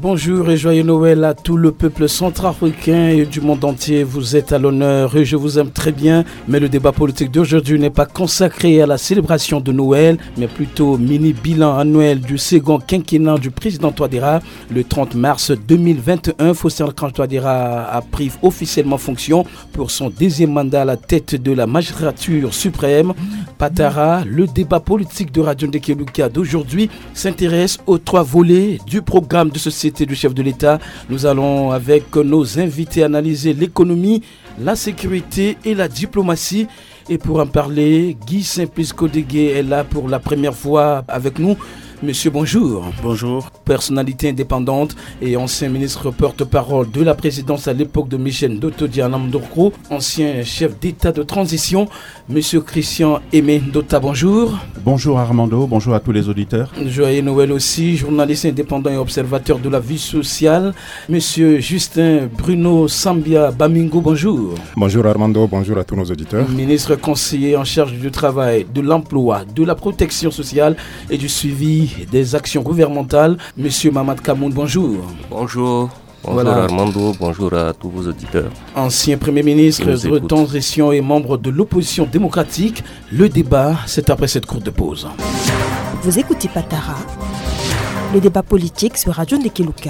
Bonjour et joyeux Noël à tout le peuple centrafricain et du monde entier. Vous êtes à l'honneur et je vous aime très bien. Mais le débat politique d'aujourd'hui n'est pas consacré à la célébration de Noël, mais plutôt mini-bilan annuel du second quinquennat du président Touadéra. Le 30 mars 2021, Faustin Archange Touadéra a pris officiellement fonction pour son deuxième mandat à la tête de la magistrature suprême. Patara, le débat politique de Radio Ndekeluka d'aujourd'hui s'intéresse aux trois volets du programme de société du chef de l'État. Nous allons avec nos invités analyser l'économie, la sécurité et la diplomatie. Et pour en parler, Guy Simplice Kodégué est là pour la première fois avec nous. Monsieur, bonjour. Bonjour. Personnalité indépendante et ancien ministre porte-parole de la présidence à l'époque de Michel Ndoto Diana Mdorko, ancien chef d'État de transition. Monsieur Christian Aimé Ndota, bonjour. Bonjour Armando, bonjour à tous les auditeurs. Joyeux Noël aussi, journaliste indépendant et observateur de la vie sociale. Monsieur Justin Bruno Sambia Bamingo, bonjour. Bonjour Armando, bonjour à tous nos auditeurs. Ministre conseiller en charge du travail, de l'emploi, de la protection sociale et du suivi des actions gouvernementales. Monsieur Mamad Kamoun, bonjour. Bonjour. Bonjour Armando, bonjour à tous vos auditeurs. Ancien Premier ministre de transition et membre de l'opposition démocratique. Le débat, c'est après cette courte pause. Vous écoutez Patara, le débat politique sur Radio Ndekeluka.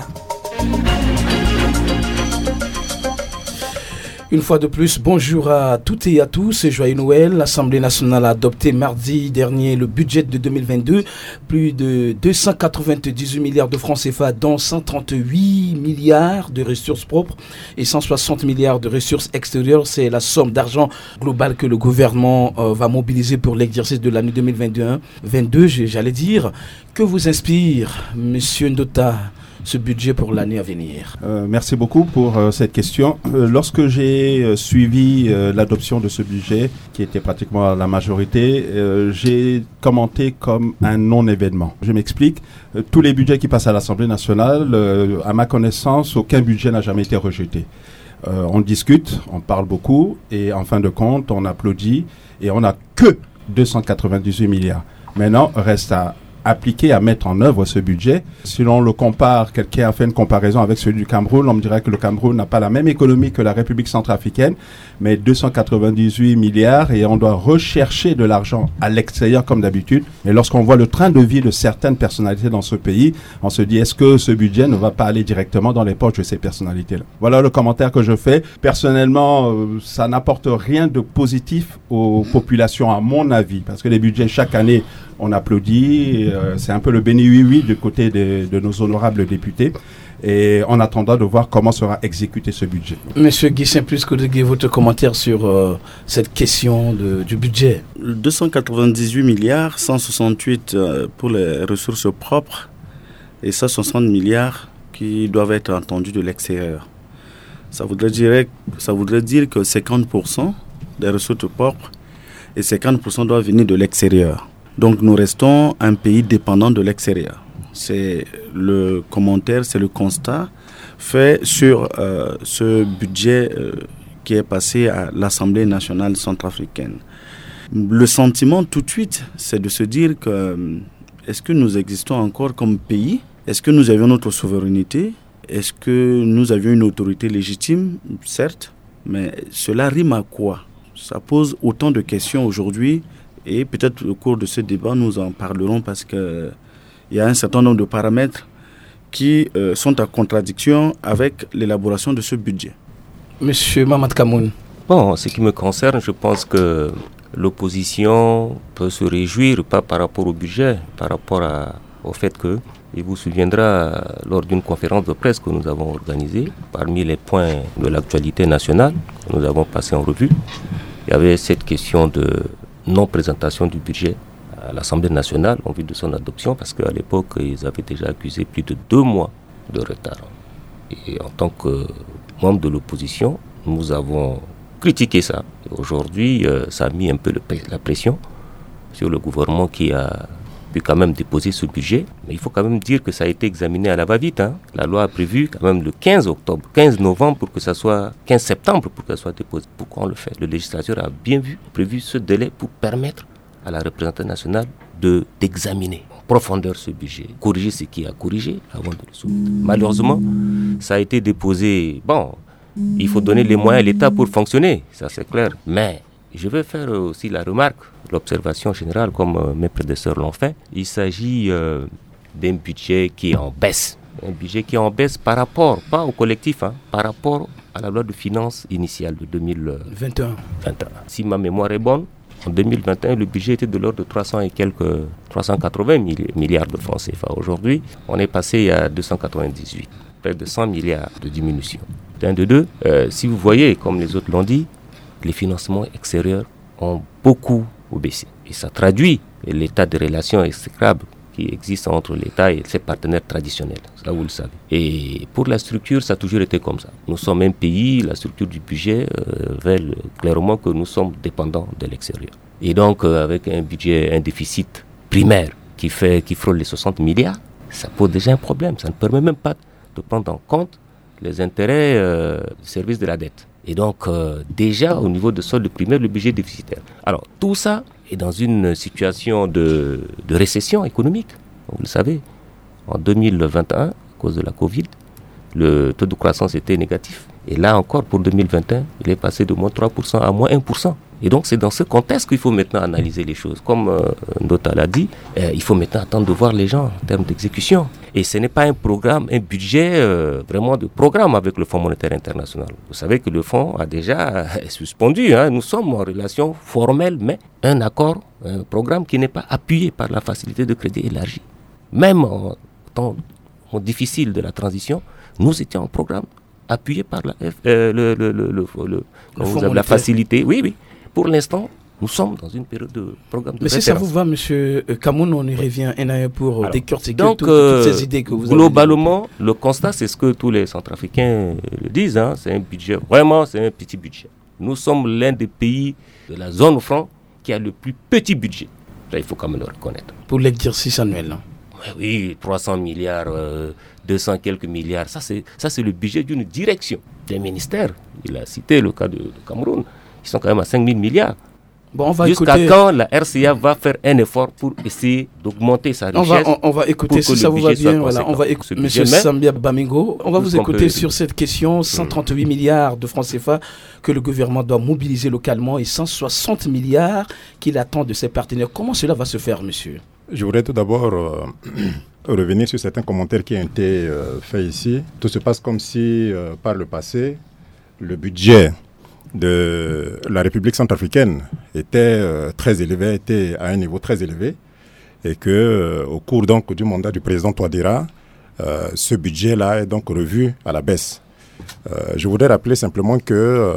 Une fois de plus, bonjour à toutes et à tous et joyeux Noël. L'Assemblée nationale a adopté mardi dernier le budget de 2022. Plus de 298 milliards de francs CFA, dont 138 milliards de ressources propres et 160 milliards de ressources extérieures. C'est la somme d'argent globale que le gouvernement va mobiliser pour l'exercice de l'année 2021-22, j'allais dire. Que vous inspire, Monsieur Ndota, ce budget pour l'année à venir? Merci beaucoup pour cette question. Lorsque j'ai suivi l'adoption de ce budget, qui était pratiquement à la majorité, j'ai commenté comme un non-événement. Je m'explique. Tous les budgets qui passent à l'Assemblée nationale, à ma connaissance, aucun budget n'a jamais été rejeté. On discute, on parle beaucoup, et en fin de compte, on applaudit, et on n'a que 298 milliards. Maintenant, reste à appliquer, à mettre en œuvre ce budget. Si l'on le compare, quelqu'un a fait une comparaison avec celui du Cameroun, on me dirait que le Cameroun n'a pas la même économie que la République centrafricaine, mais 298 milliards et on doit rechercher de l'argent à l'extérieur comme d'habitude. Et lorsqu'on voit le train de vie de certaines personnalités dans ce pays, on se dit est-ce que ce budget ne va pas aller directement dans les poches de ces personnalités-là? Voilà le commentaire que je fais. Personnellement, ça n'apporte rien de positif aux populations à mon avis, parce que les budgets chaque année, on applaudit, c'est un peu le béni oui-oui du côté de nos honorables députés. Et en attendant de voir comment sera exécuté ce budget. Monsieur Guy Simplice Kodégué, votre commentaire sur cette question du budget? 298 milliards, 168 pour les ressources propres et 160 milliards qui doivent être entendus de l'extérieur. Ça voudrait dire que 50% des ressources propres et 50% doivent venir de l'extérieur. Donc nous restons un pays dépendant de l'extérieur. C'est le commentaire, c'est le constat fait sur ce budget qui est passé à l'Assemblée nationale centrafricaine. Le sentiment tout de suite, c'est de se dire que est-ce que nous existons encore comme pays? Est-ce que nous avions notre souveraineté? Est-ce que nous avions une autorité légitime? Certes, mais cela rime à quoi? Ça pose autant de questions aujourd'hui. Et peut-être au cours de ce débat, nous en parlerons parce qu'il y a un certain nombre de paramètres qui sont en contradiction avec l'élaboration de ce budget. Monsieur Mamad Kamoun. Bon, en ce qui me concerne, je pense que l'opposition peut se réjouir, pas par rapport au budget, par rapport au fait que, il vous souviendra, lors d'une conférence de presse que nous avons organisée, parmi les points de l'actualité nationale que nous avons passé en revue, il y avait cette question de non-présentation du budget à l'Assemblée nationale en vue de son adoption, parce qu'à l'époque, ils avaient déjà accusé plus de 2 mois de retard. Et en tant que membre de l'opposition, nous avons critiqué ça. Et aujourd'hui, ça a mis un peu la pression sur le gouvernement qui a pu quand même déposer ce budget. Mais il faut quand même dire que ça a été examiné à la va-vite. La loi a prévu quand même le 15 novembre pour que ça soit 15 septembre pour que ça soit déposé. Pourquoi on le fait? Le législateur a bien prévu ce délai pour permettre à la représentation nationale d'examiner. profondeur ce budget, corriger ce qui a corrigé avant de le soumettre. Malheureusement, ça a été déposé. Bon, il faut donner les moyens à l'État pour fonctionner, ça c'est clair. Mais je vais faire aussi la remarque, l'observation générale, comme mes prédécesseurs l'ont fait. Il s'agit d'un budget qui est en baisse. Un budget qui est en baisse par rapport, pas au collectif, par rapport à la loi de finances initiale de 2021. Si ma mémoire est bonne, en 2021, le budget était de l'ordre de 380 milliards de francs CFA. Aujourd'hui, on est passé à 298, près de 100 milliards de diminution. D'un de deux, si vous voyez, comme les autres l'ont dit, les financements extérieurs ont beaucoup baissé. Et ça traduit l'état de relations exécrables qui existe entre l'État et ses partenaires traditionnels. Ça, vous le savez. Et pour la structure, ça a toujours été comme ça. Nous sommes un pays, la structure du budget révèle clairement que nous sommes dépendants de l'extérieur. Et donc, avec un budget, un déficit primaire qui frôle les 60 milliards, ça pose déjà un problème. Ça ne permet même pas de prendre en compte les intérêts du service de la dette. Et donc, déjà, au niveau de solde primaire, le budget est déficitaire. Alors, tout ça est dans une situation de récession économique. Vous le savez, en 2021, à cause de la Covid, le taux de croissance était négatif. Et là encore, pour 2021, il est passé de moins 3% à moins 1%. Et donc, c'est dans ce contexte qu'il faut maintenant analyser les choses. Comme Ndota l'a dit, il faut maintenant attendre de voir les gens en termes d'exécution. Et ce n'est pas un programme, un budget vraiment de programme avec le Fonds monétaire international. Vous savez que le Fonds a déjà suspendu. Nous sommes en relation formelle, mais un accord, un programme qui n'est pas appuyé par la facilité de crédit élargie. Même en temps difficile de la transition, nous étions en programme appuyé par la facilité. Oui. Pour l'instant, nous sommes dans une période de programme de référence. Mais si ça vous va, M. Kamoun, on y revient un à un pour décortiquer toutes ces idées que vous avez. Globalement, le constat, c'est ce que tous les Centrafricains le disent. C'est un budget, vraiment, c'est un petit budget. Nous sommes l'un des pays de la zone franc qui a le plus petit budget. Ça, il faut quand même le reconnaître. Pour l'exercice annuel. Oui, 300 milliards, 200 quelques milliards. Ça, c'est le budget d'une direction, des ministères. Il a cité le cas de Cameroun. Ils sont quand même à 5 000 milliards. Bon, Jusqu'à quand la RCA va faire un effort pour essayer d'augmenter sa richesse? On va écouter, si ça vous va bien. Voilà, on va écouter M. Sambia Bamingo. On va vous écouter sur cette question. 138 milliards de francs CFA que le gouvernement doit mobiliser localement et 160 milliards qu'il attend de ses partenaires. Comment cela va se faire, monsieur? Je voudrais tout d'abord revenir sur certains commentaires qui ont été faits ici. Tout se passe comme si, par le passé, le budget de la République centrafricaine était très élevé, était à un niveau très élevé, et que au cours donc du mandat du président Touadéra, ce budget-là est donc revu à la baisse. Je voudrais rappeler simplement que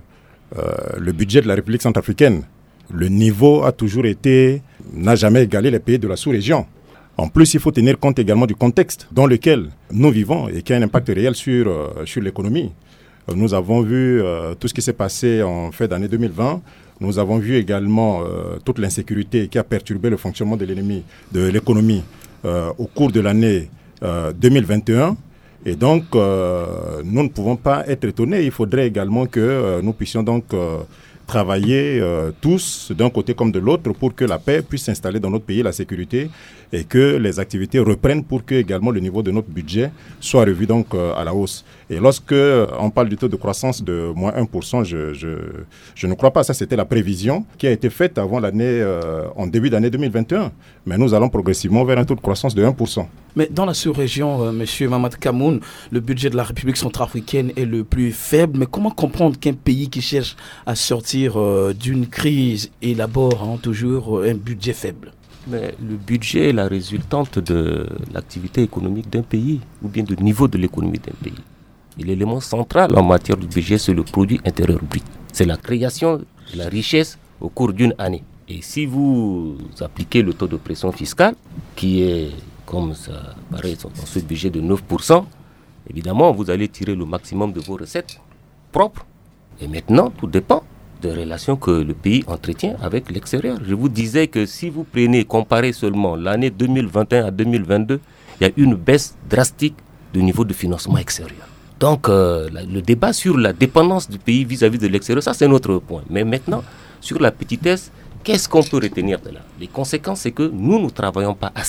le budget de la République centrafricaine, le niveau n'a jamais égalé les pays de la sous-région. En plus, il faut tenir compte également du contexte dans lequel nous vivons et qui a un impact réel sur l'économie. Nous avons vu tout ce qui s'est passé en fin d'année 2020. Nous avons vu également toute l'insécurité qui a perturbé le fonctionnement de l'économie au cours de l'année 2021. Et donc, nous ne pouvons pas être étonnés. Il faudrait également que nous puissions donc travailler tous d'un côté comme de l'autre pour que la paix puisse s'installer dans notre pays, la sécurité, et que les activités reprennent pour que également le niveau de notre budget soit revu donc à la hausse. Et lorsque on parle du taux de croissance de moins 1%, je ne crois pas. Ça, c'était la prévision qui a été faite avant en début d'année 2021. Mais nous allons progressivement vers un taux de croissance de 1%. Mais dans la sous-région, M. Mamad Kamoun, le budget de la République centrafricaine est le plus faible. Mais comment comprendre qu'un pays qui cherche à sortir d'une crise élabore toujours un budget faible? Mais le budget est la résultante de l'activité économique d'un pays ou bien du niveau de l'économie d'un pays. Et l'élément central en matière de budget, c'est le produit intérieur brut. C'est la création de la richesse au cours d'une année. Et si vous appliquez le taux de pression fiscale, qui est, comme ça paraît dans ce budget de 9%, évidemment, vous allez tirer le maximum de vos recettes propres. Et maintenant, tout dépend des relations que le pays entretient avec l'extérieur. Je vous disais que si vous comparez seulement l'année 2021 à 2022, il y a une baisse drastique du niveau de financement extérieur. Donc, le débat sur la dépendance du pays vis-à-vis de l'extérieur, ça c'est notre point. Mais maintenant, sur la petitesse, qu'est-ce qu'on peut retenir de là? Les conséquences, c'est que nous ne travaillons pas assez.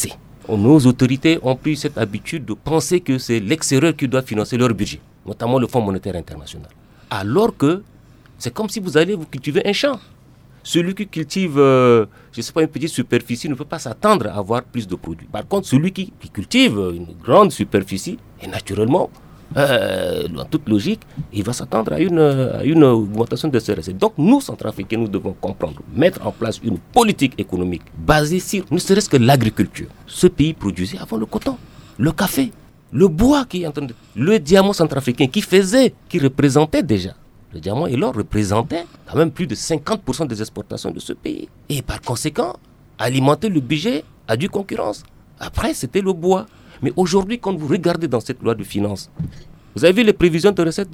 nos autorités ont pris cette habitude de penser que c'est l'extérieur qui doit financer leur budget, notamment le Fonds monétaire international. Alors que c'est comme si vous allez vous cultiver un champ. Celui qui cultive, une petite superficie ne peut pas s'attendre à avoir plus de produits. Par contre, celui qui cultive une grande superficie, et naturellement, dans toute logique, il va s'attendre à une augmentation de ses recettes. Donc nous, Centrafricains, nous devons comprendre, mettre en place une politique économique basée sur ne serait-ce que l'agriculture. Ce pays produisait avant le coton, le café, le bois qui est en train de... Le diamant centrafricain qui représentait déjà. Le diamant et l'or représentaient quand même plus de 50% des exportations de ce pays. Et par conséquent, alimenter le budget a due concurrence. Après, c'était le bois. Mais aujourd'hui, quand vous regardez dans cette loi de finances, vous avez vu les prévisions de recettes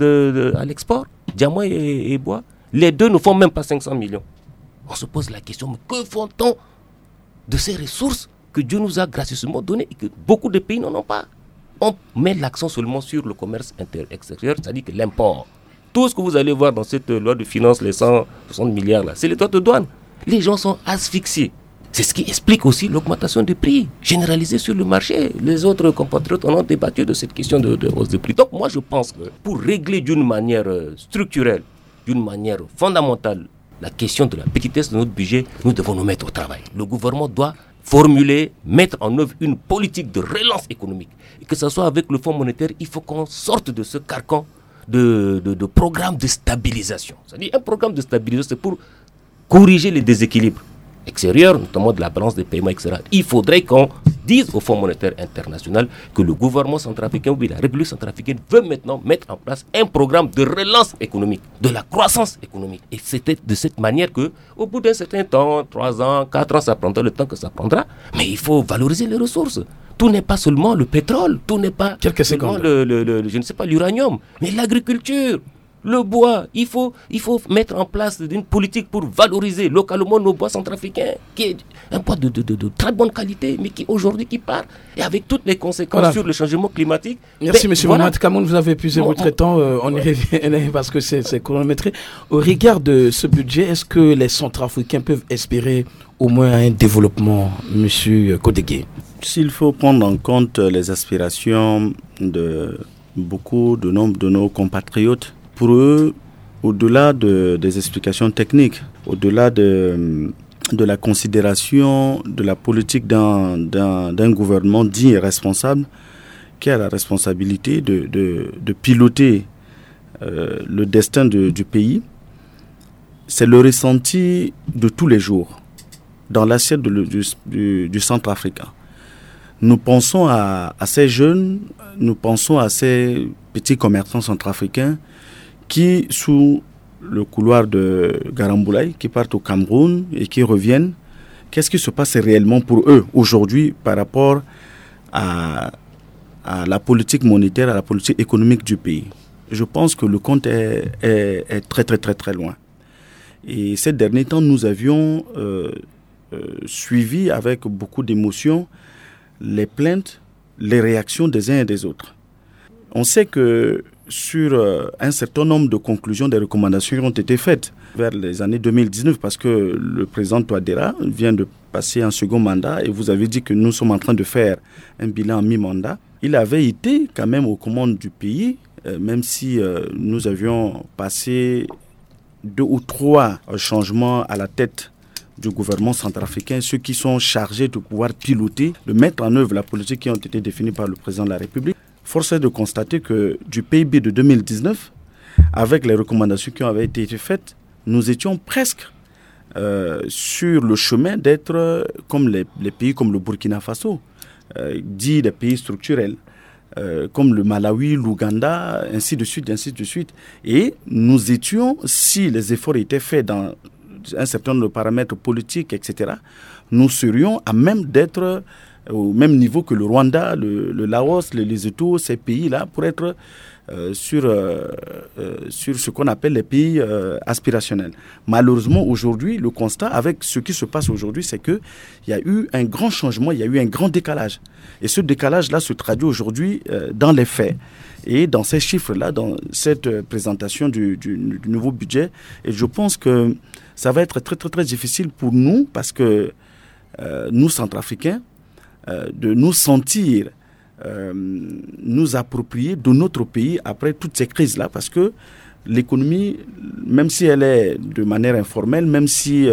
à l'export, diamant et bois. Les deux ne font même pas 500 millions. On se pose la question, mais que font-on de ces ressources que Dieu nous a gracieusement données et que beaucoup de pays n'en ont pas? On met l'accent seulement sur le commerce extérieur, c'est-à-dire que l'import. Tout ce que vous allez voir dans cette loi de finances, les 160 milliards là, c'est les droits de douane. Les gens sont asphyxiés. C'est ce qui explique aussi l'augmentation des prix généralisée sur le marché. Les autres compatriotes en ont débattu de cette question de hausse des prix. Donc moi je pense que pour régler d'une manière structurelle, d'une manière fondamentale, la question de la petitesse de notre budget, nous devons nous mettre au travail. Le gouvernement doit formuler, mettre en œuvre une politique de relance économique. Et que ce soit avec le Fonds monétaire, il faut qu'on sorte de ce carcan de programme de stabilisation. C'est-à-dire un programme de stabilisation, c'est pour corriger les déséquilibres extérieurs, notamment de la balance des paiements, etc. Il faudrait qu'on dise au Fonds monétaire international que le gouvernement centrafricain ou la République centrafricaine veut maintenant mettre en place un programme de relance économique, de la croissance économique. Et c'était de cette manière que, au bout d'un certain temps, 3 ans, 4 ans, ça prendra le temps que ça prendra, mais il faut valoriser les ressources. Tout n'est pas seulement le pétrole, tout n'est pas seulement l'uranium, mais l'agriculture, le bois. Il faut mettre en place une politique pour valoriser localement nos bois centrafricains, qui est un bois de très bonne qualité, mais qui aujourd'hui part, et avec toutes les conséquences sur le changement climatique. Merci M. Mohamed Kamoun, vous avez épuisé votre temps, on y revient parce que c'est chronométré. Au regard de ce budget, est-ce que les Centrafricains peuvent espérer au moins un développement, M. Kodégué? S'il faut prendre en compte les aspirations de nombre de nos compatriotes, pour eux, au-delà des explications techniques, au-delà de la considération de la politique d'un gouvernement digne et responsable, qui a la responsabilité de piloter le destin du pays, c'est le ressenti de tous les jours dans l'assiette du Centrafricain. Nous pensons à ces jeunes, nous pensons à ces petits commerçants centrafricains qui, sous le couloir de Garamboulaye, qui partent au Cameroun et qui reviennent. Qu'est-ce qui se passe réellement pour eux aujourd'hui par rapport à la politique monétaire, à la politique économique du pays? Je pense que le compte est très très très très loin. Et ces derniers temps, nous avions suivi avec beaucoup d'émotion les plaintes, les réactions des uns et des autres. On sait que sur un certain nombre de conclusions, des recommandations qui ont été faites vers les années 2019, parce que le président Touadéra vient de passer un second mandat et vous avez dit que nous sommes en train de faire un bilan en mi-mandat. Il avait été quand même aux commandes du pays, même si nous avions passé 2 ou 3 changements à la tête du gouvernement centrafricain, ceux qui sont chargés de pouvoir piloter, de mettre en œuvre la politique qui ont été définies par le président de la République. Force est de constater que du PIB de 2019, avec les recommandations qui avaient été faites, nous étions presque sur le chemin d'être comme les pays comme le Burkina Faso, dits des pays structurels, comme le Malawi, l'Ouganda, ainsi de suite, ainsi de suite. Et nous étions, si les efforts étaient faits dans un certain nombre de paramètres politiques, etc., nous serions à même d'être au même niveau que le Rwanda, le Laos, le Lesotho, ces pays-là, pour être sur ce qu'on appelle les pays aspirationnels. Malheureusement, aujourd'hui, le constat avec ce qui se passe aujourd'hui, c'est qu'il y a eu un grand changement, il y a eu un grand décalage. Et ce décalage-là se traduit aujourd'hui dans les faits. Et dans ces chiffres-là, dans cette présentation du nouveau budget, et je pense que ça va être très, très, très difficile pour nous parce que nous, Centrafricains, de nous sentir nous approprier de notre pays après toutes ces crises-là, parce que l'économie, même si elle est de manière informelle, même si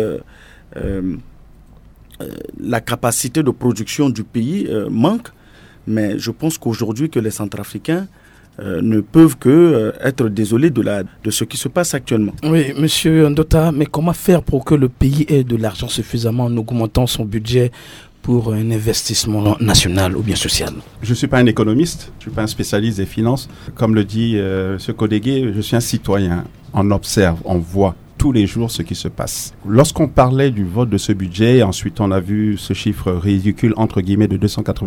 la capacité de production du pays manque, mais je pense qu'aujourd'hui que les Centrafricains ne peuvent que être désolés de ce qui se passe actuellement. Oui, Monsieur Ndota, mais comment faire pour que le pays ait de l'argent suffisamment en augmentant son budget pour un investissement national ou bien social? Je ne suis pas un économiste, je ne suis pas un spécialiste des finances. Comme le dit ce Kodégué, je suis un citoyen. On observe, on voit tous les jours ce qui se passe. Lorsqu'on parlait du vote de ce budget, ensuite on a vu ce chiffre ridicule, entre guillemets, de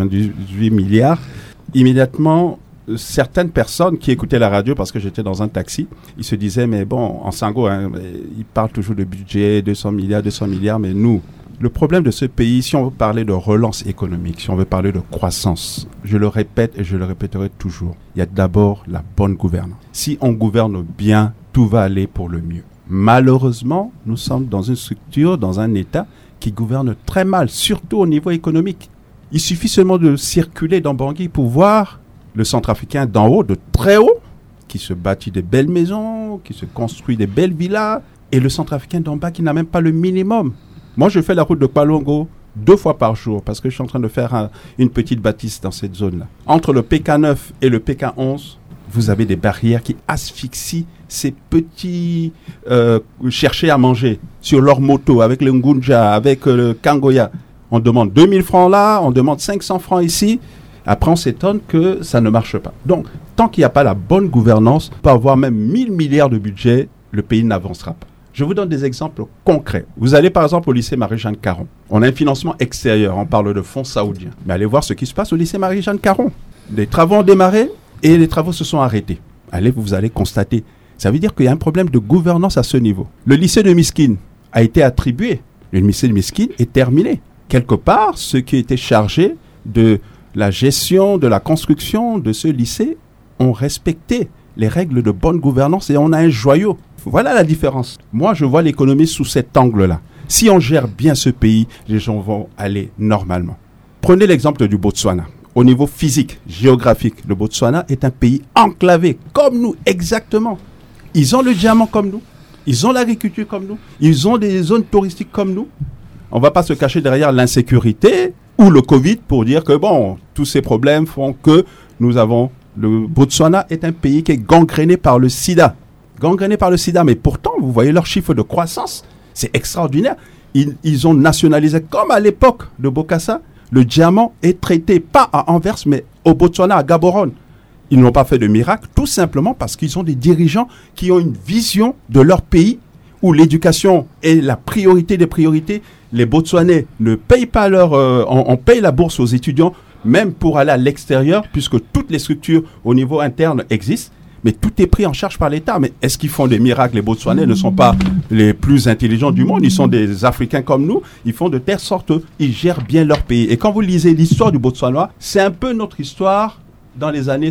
298 milliards, immédiatement, certaines personnes qui écoutaient la radio, parce que j'étais dans un taxi, ils se disaient, mais bon, en Sango, ils parlent toujours de budget, 200 milliards, mais nous, le problème de ce pays, si on veut parler de relance économique, si on veut parler de croissance, je le répète et je le répéterai toujours, il y a d'abord la bonne gouvernance. Si on gouverne bien, tout va aller pour le mieux. Malheureusement, nous sommes dans une structure, dans un État qui gouverne très mal, surtout au niveau économique. Il suffit seulement de circuler dans Bangui pour voir le Centrafricain d'en haut, de très haut, qui se bâtit des belles maisons, qui se construit des belles villas, et le Centrafricain d'en bas qui n'a même pas le minimum. Moi, je fais la route de Kwalongo 2 fois par jour parce que je suis en train de faire une petite bâtisse dans cette zone-là. Entre le PK9 et le PK11, vous avez des barrières qui asphyxient ces petits chercher à manger sur leur moto avec le Ngunja, avec le Kangoya. On demande 2000 francs là, on demande 500 francs ici. Après, on s'étonne que ça ne marche pas. Donc, tant qu'il n'y a pas la bonne gouvernance, on peut avoir même 1000 milliards de budget, le pays n'avancera pas. Je vous donne des exemples concrets. Vous allez par exemple au lycée Marie-Jeanne Caron. On a un financement extérieur, on parle de fonds saoudiens. Mais allez voir ce qui se passe au lycée Marie-Jeanne Caron. Les travaux ont démarré et les travaux se sont arrêtés. Allez, vous allez constater. Ça veut dire qu'il y a un problème de gouvernance à ce niveau. Le lycée de Miskine a été attribué. Le lycée de Miskine est terminé. Quelque part, ceux qui étaient chargés de la gestion, de la construction de ce lycée ont respecté les règles de bonne gouvernance et on a un joyau. Voilà la différence. Moi, je vois l'économie sous cet angle-là. Si on gère bien ce pays, les gens vont aller normalement. Prenez l'exemple du Botswana. Au niveau physique, géographique, le Botswana est un pays enclavé, comme nous, exactement. Ils ont le diamant comme nous. Ils ont l'agriculture comme nous. Ils ont des zones touristiques comme nous. On ne va pas se cacher derrière l'insécurité ou le Covid pour dire que, bon, tous ces problèmes font que nous avons... Le Botswana est un pays qui est gangréné par le sida. Gangréné par le sida, mais pourtant, vous voyez leur chiffre de croissance, c'est extraordinaire. Ils ont nationalisé, comme à l'époque de Bokassa, le diamant est traité pas à Anvers, mais au Botswana, à Gaborone. Ils n'ont pas fait de miracle, tout simplement parce qu'ils ont des dirigeants qui ont une vision de leur pays où l'éducation est la priorité des priorités. Les Botswanais ne payent pas on paye la bourse aux étudiants, même pour aller à l'extérieur, puisque toutes les structures au niveau interne existent, mais tout est pris en charge par l'État. Mais est-ce qu'ils font des miracles? Les Botswanais ne sont pas les plus intelligents du monde, ils sont des Africains comme nous, ils font de telle sorte qu'ils gèrent bien leur pays. Et quand vous lisez l'histoire du Botswana, c'est un peu notre histoire dans les années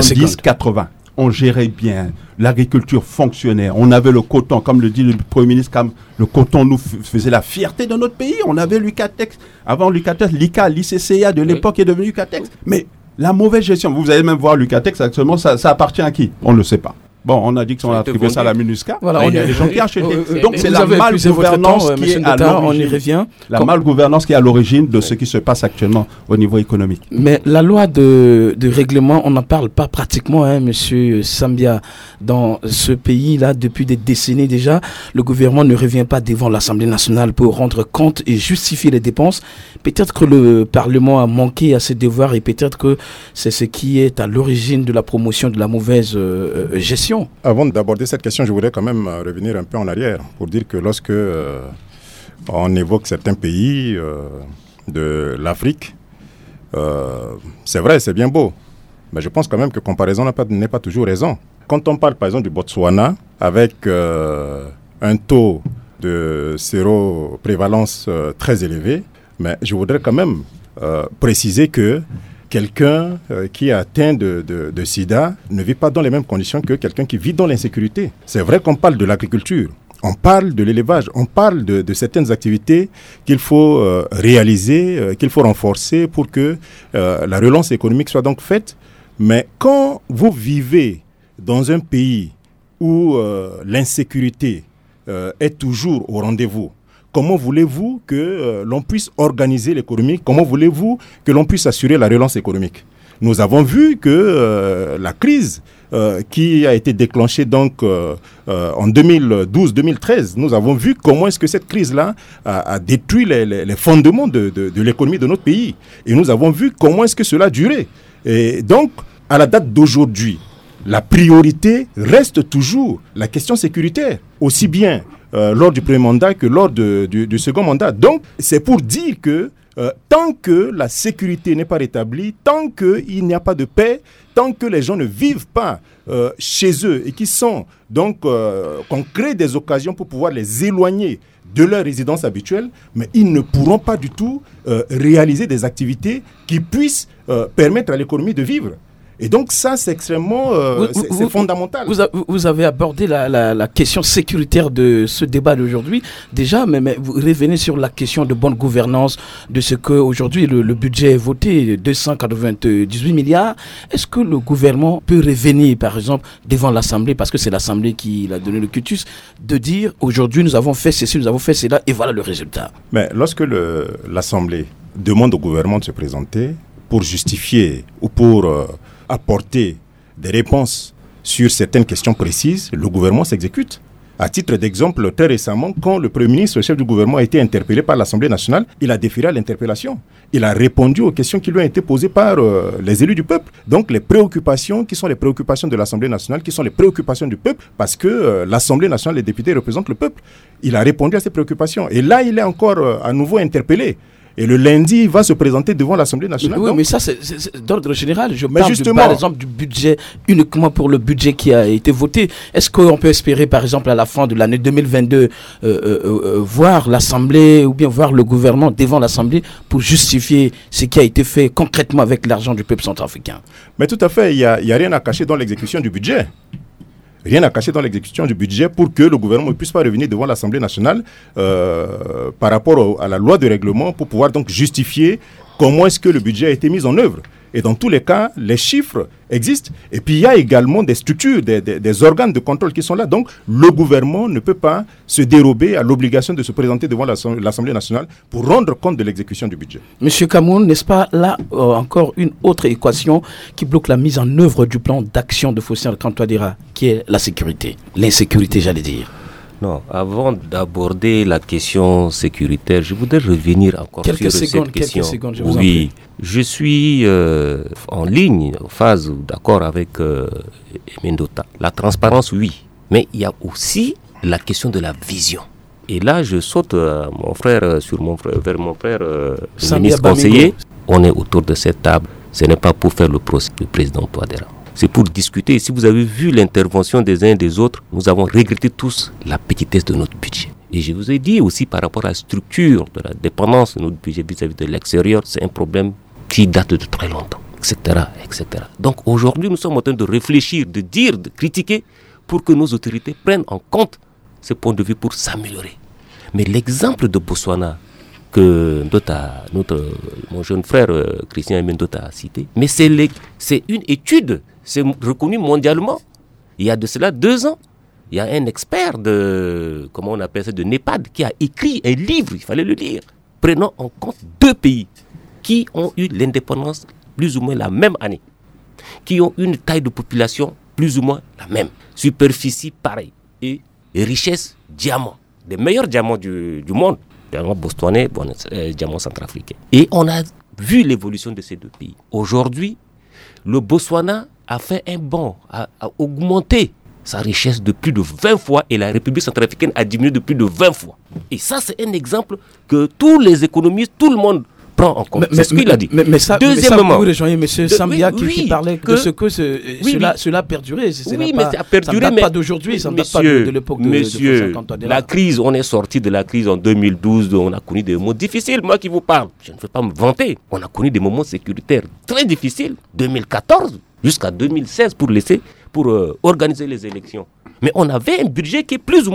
70-80. On gérait bien, l'agriculture fonctionnait, on avait le coton, comme le dit le Premier ministre, le coton nous faisait la fierté de notre pays, on avait l'UCATEX, avant l'UCATEX, l'ICA, l'ICCA de l'époque est devenu UCATEX, mais la mauvaise gestion, vous allez même voir l'UCATEX actuellement, ça appartient à qui? On ne le sait pas. Bon, on a dit qu'on a attribué ça à la MINUSCA. Voilà, il y a des gens qui achètent. Donc, c'est la malgouvernance qui est à l'origine. On y revient. La malgouvernance qui est à l'origine de ce qui se passe actuellement au niveau économique. Mais la loi de règlement, on n'en parle pas pratiquement, Monsieur Sambia. Dans ce pays-là, depuis des décennies déjà, le gouvernement ne revient pas devant l'Assemblée nationale pour rendre compte et justifier les dépenses. Peut-être que le Parlement a manqué à ses devoirs et peut-être que c'est ce qui est à l'origine de la promotion de la mauvaise gestion. Avant d'aborder cette question, je voudrais quand même revenir un peu en arrière pour dire que lorsque on évoque certains pays de l'Afrique, c'est vrai, c'est bien beau, mais je pense quand même que comparaison n'est pas toujours raison. Quand on parle par exemple du Botswana, avec un taux de séroprévalence très élevé, mais je voudrais quand même préciser que quelqu'un qui est atteint de sida ne vit pas dans les mêmes conditions que quelqu'un qui vit dans l'insécurité. C'est vrai qu'on parle de l'agriculture, On parle de l'élevage, on parle de certaines activités qu'il faut réaliser, qu'il faut renforcer pour que la relance économique soit donc faite. Mais quand vous vivez dans un pays où l'insécurité est toujours au rendez-vous, comment voulez-vous que l'on puisse organiser l'économie? Comment voulez-vous que l'on puisse assurer la relance économique? Nous avons vu que la crise qui a été déclenchée donc en 2012-2013, nous avons vu comment est-ce que cette crise-là a détruit les fondements de l'économie de notre pays. Et nous avons vu comment est-ce que cela a duré. Et donc, à la date d'aujourd'hui, la priorité reste toujours la question sécuritaire, aussi bien lors du premier mandat que lors du second mandat. Donc, c'est pour dire que tant que la sécurité n'est pas rétablie, tant qu'il n'y a pas de paix, tant que les gens ne vivent pas chez eux et qui sont donc qu'on crée des occasions pour pouvoir les éloigner de leur résidence habituelle, mais ils ne pourront pas du tout réaliser des activités qui puissent permettre à l'économie de vivre. Et donc ça, c'est extrêmement c'est fondamental. Vous avez abordé la question sécuritaire de ce débat d'aujourd'hui. Déjà, mais vous revenez sur la question de bonne gouvernance, de ce qu'aujourd'hui le budget est voté, 298 milliards. Est-ce que le gouvernement peut revenir, par exemple, devant l'Assemblée, parce que c'est l'Assemblée qui a donné le quitus, de dire aujourd'hui nous avons fait ceci, nous avons fait cela, et voilà le résultat? Mais lorsque l'Assemblée demande au gouvernement de se présenter pour justifier ou pour apporter des réponses sur certaines questions précises, le gouvernement s'exécute. À titre d'exemple, très récemment, quand le Premier ministre, le chef du gouvernement, a été interpellé par l'Assemblée nationale, il a déféré à l'interpellation. Il a répondu aux questions qui lui ont été posées par les élus du peuple. Donc les préoccupations qui sont les préoccupations de l'Assemblée nationale, qui sont les préoccupations du peuple, parce que l'Assemblée nationale, les députés représentent le peuple. Il a répondu à ces préoccupations. Et là, il est encore à nouveau interpellé. Et le lundi, il va se présenter devant l'Assemblée nationale. Oui, donc, mais ça, c'est d'ordre général. Je parle par exemple du budget, uniquement pour le budget qui a été voté. Est-ce qu'on peut espérer, par exemple, à la fin de l'année 2022, voir l'Assemblée ou bien voir le gouvernement devant l'Assemblée pour justifier ce qui a été fait concrètement avec l'argent du peuple centrafricain? Mais tout à fait, il n'y a rien à cacher dans l'exécution du budget. Rien à cacher dans l'exécution du budget pour que le gouvernement ne puisse pas revenir devant l'Assemblée nationale par rapport à la loi de règlement pour pouvoir donc justifier comment est-ce que le budget a été mis en œuvre. Et dans tous les cas, les chiffres existent. Et puis, il y a également des structures, des organes de contrôle qui sont là. Donc, le gouvernement ne peut pas se dérober à l'obligation de se présenter devant l'Assemblée nationale pour rendre compte de l'exécution du budget. Monsieur Camoun, n'est-ce pas là encore une autre équation qui bloque la mise en œuvre du plan d'action de Faustin Archange Touadéra, qui est la sécurité, l'insécurité, j'allais dire? Non, avant d'aborder la question sécuritaire, je voudrais revenir encore sur cette question. Quelques secondes, je vous en prie. Je suis en ligne, en phase, d'accord avec Mendota. La transparence, oui, mais il y a aussi la question de la vision. Et là, je saute vers mon frère, le ministre conseiller. On est autour de cette table. Ce n'est pas pour faire le procès du président Touadéra. C'est pour discuter. Et si vous avez vu l'intervention des uns et des autres, nous avons regretté tous la petitesse de notre budget. Et je vous ai dit aussi par rapport à la structure de la dépendance de notre budget vis-à-vis de l'extérieur, c'est un problème qui date de très longtemps, etc., etc. Donc aujourd'hui, nous sommes en train de réfléchir, de dire, de critiquer pour que nos autorités prennent en compte ce point de vue pour s'améliorer. Mais l'exemple de Botswana que mon jeune frère Christian Mendota a cité, mais c'est une étude, c'est reconnu mondialement. Il y a de cela 2 ans, il y a un expert de NEPAD qui a écrit un livre, il fallait le lire, prenant en compte 2 pays qui ont eu l'indépendance plus ou moins la même année, qui ont une taille de population plus ou moins la même, superficie pareille et richesse diamants, des meilleurs diamants du monde. Diamant botswanais, diamant centrafricain. Et on a vu l'évolution de ces 2 pays. Aujourd'hui, le Botswana a fait un bond, a augmenté sa richesse de plus de 20 fois et la République centrafricaine a diminué de plus de 20 fois. Et ça, c'est un exemple que tous les économistes, tout le monde prend en compte. C'est ce qu'il a dit. Mais ça, vous rejoignez M. Sambia qui parlait de ce que cela a perduré. Oui, mais ça a perduré. Ça ne date pas d'aujourd'hui, ça ne date pas de l'époque de Faustin Archange Touadéra. La crise, on est sorti de la crise en 2012, on a connu des moments difficiles. Moi qui vous parle, je ne veux pas me vanter. On a connu des moments sécuritaires très difficiles, 2014 jusqu'à 2016 pour organiser les élections. Mais on avait un budget qui est plus ou moins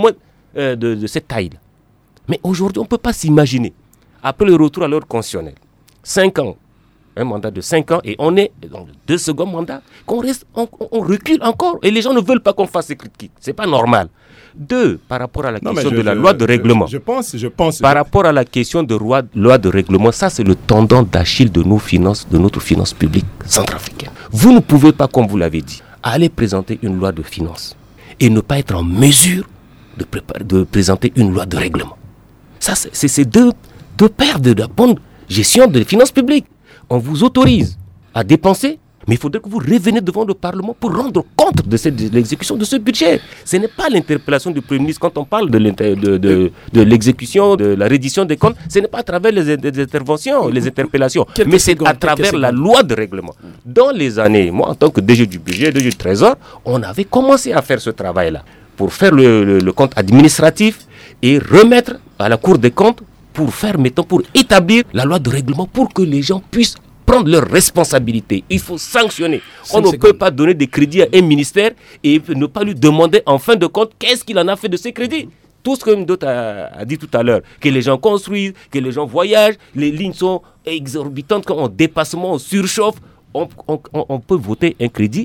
de cette taille-là. Mais aujourd'hui, on ne peut pas s'imaginer, après le retour à l'ordre constitutionnel, 5 ans, un mandat de 5 ans, et on est dans le 2 seconds mandat, on recule encore, et les gens ne veulent pas qu'on fasse ces critiques. Ce n'est pas normal. 2, par rapport à la question de la loi de règlement. Je pense. Par rapport à la question de loi de règlement, ça c'est le tendon d'Achille de notre finance publique centrafricaine. Vous ne pouvez pas, comme vous l'avez dit, aller présenter une loi de finances et ne pas être en mesure de présenter une loi de règlement. Ça, c'est ces deux paires de la bonne gestion des finances publiques. On vous autorise à dépenser, mais il faudrait que vous reveniez devant le Parlement pour rendre compte de l'exécution de ce budget. Ce n'est pas l'interpellation du Premier ministre quand on parle de l'exécution, de la reddition des comptes. Ce n'est pas à travers les interventions, les interpellations, mais c'est à travers la loi de règlement. Dans les années, moi en tant que DG du budget, DG du Trésor, on avait commencé à faire ce travail-là pour faire le compte administratif et remettre à la Cour des comptes pour établir la loi de règlement pour que les gens puissent prendre leurs responsabilités. Il faut sanctionner. On ne peut pas donner des crédits à un ministère et ne pas lui demander en fin de compte qu'est-ce qu'il en a fait de ces crédits. Tout ce que Mdot a dit tout à l'heure, que les gens construisent, que les gens voyagent, les lignes sont exorbitantes, quand on dépassement, on surchauffe, on peut voter un crédit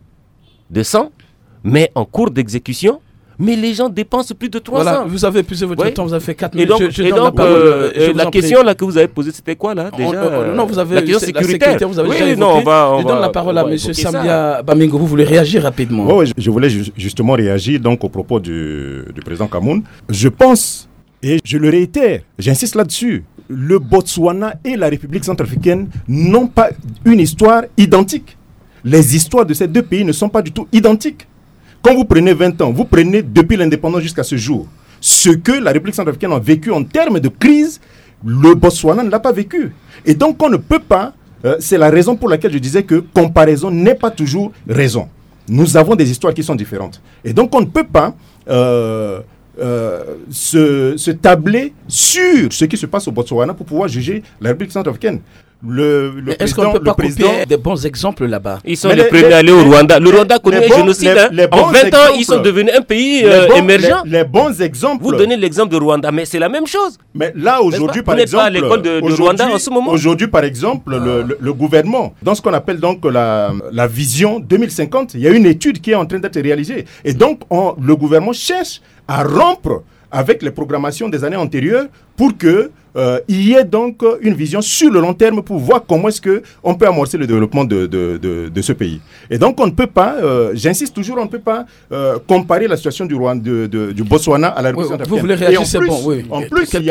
de 100, mais en cours d'exécution, mais les gens dépensent plus de 300. Voilà, vous avez épuisé votre temps, vous avez fait 4 minutes. Et donc, la question là que vous avez posée, c'était quoi là déjà non, vous avez la question sécuritaire. Vous avez déjà évoqué. Je donne la parole à M. Sambia Bamingo. Vous voulez réagir rapidement? Oui, je voulais justement réagir donc au propos du président Kamoun. Je pense, et je le réitère, j'insiste là-dessus, le Botswana et la République centrafricaine n'ont pas une histoire identique. Les histoires de ces deux pays ne sont pas du tout identiques. Quand vous prenez 20 ans, vous prenez depuis l'indépendance jusqu'à ce jour, ce que la République centrafricaine a vécu en termes de crise, le Botswana ne l'a pas vécu. Et donc on ne peut pas, c'est la raison pour laquelle je disais que comparaison n'est pas toujours raison. Nous avons des histoires qui sont différentes. Et donc on ne peut pas se tabler sur ce qui se passe au Botswana pour pouvoir juger la République centrafricaine. Est-ce qu'on ne peut pas copier des bons exemples là-bas? Ils sont les premiers à aller au Rwanda. Le Rwanda connaît un génocide. En 20 ans, ils sont devenus un pays émergent. Les bons exemples. Vous donnez l'exemple de Rwanda, mais c'est la même chose. Mais là, aujourd'hui, par exemple, vous n'êtes pas à l'école de Rwanda en ce moment. Aujourd'hui, par exemple, le gouvernement, dans ce qu'on appelle donc la vision 2050, il y a une étude qui est en train d'être réalisée. Et donc, le gouvernement cherche à rompre avec les programmations des années antérieures pour que il y ait donc une vision sur le long terme pour voir comment est-ce qu'on peut amorcer le développement de ce pays. Et donc on ne peut pas, j'insiste toujours, on ne peut pas comparer la situation du Botswana à la République centrafricaine. Vous voulez réagir, c'est bon, oui. En plus, il y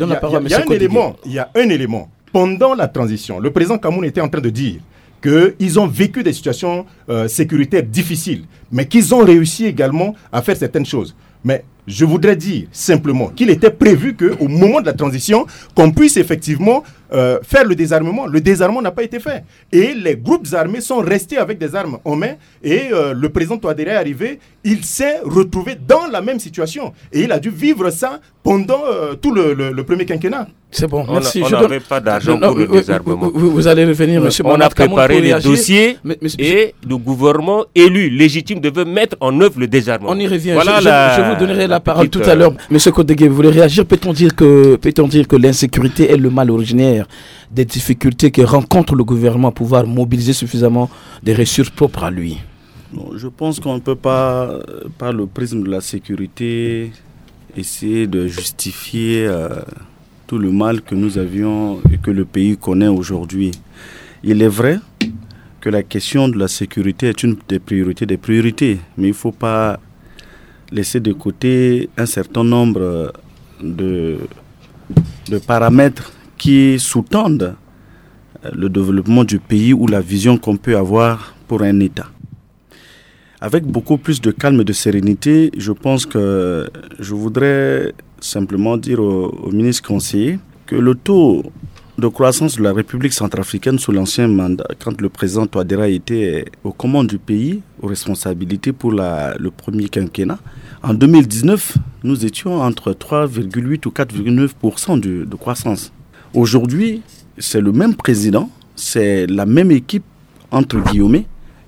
a un élément. Pendant la transition, le président Kamoun était en train de dire qu'ils ont vécu des situations sécuritaires difficiles, mais qu'ils ont réussi également à faire certaines choses. Mais je voudrais dire simplement qu'il était prévu qu'au moment de la transition, qu'on puisse effectivement faire le désarmement. Le désarmement n'a pas été fait. Et les groupes armés sont restés avec des armes en main. Et le président Touadéra est arrivé, il s'est retrouvé dans la même situation. Et il a dû vivre ça pendant tout le premier quinquennat. C'est bon, merci. On n'avait pas d'argent pour le désarmement. Vous allez revenir, M. On a préparé les dossiers et le gouvernement élu, légitime, devait mettre en œuvre le désarmement. On y revient. Voilà je vous donnerai la parole tout à l'heure. M. Kodegé, vous voulez réagir? Peut-on dire que l'insécurité est le mal originaire des difficultés que rencontre le gouvernement à pouvoir mobiliser suffisamment des ressources propres à lui? Non, je pense qu'on ne peut pas, par le prisme de la sécurité, essayer de justifier tout le mal que nous avions et que le pays connaît aujourd'hui. Il est vrai que la question de la sécurité est une des priorités, mais il ne faut pas laisser de côté un certain nombre de paramètres qui sous-tendent le développement du pays ou la vision qu'on peut avoir pour un État. Avec beaucoup plus de calme et de sérénité, je pense que je voudrais simplement dire au ministre conseiller que le taux de croissance de la République centrafricaine sous l'ancien mandat, quand le président Touadéra était aux commandes du pays, aux responsabilités pour le premier quinquennat, en 2019, nous étions entre 3,8 ou 4,9% de croissance. Aujourd'hui, c'est le même président, c'est la même équipe, entre guillemets,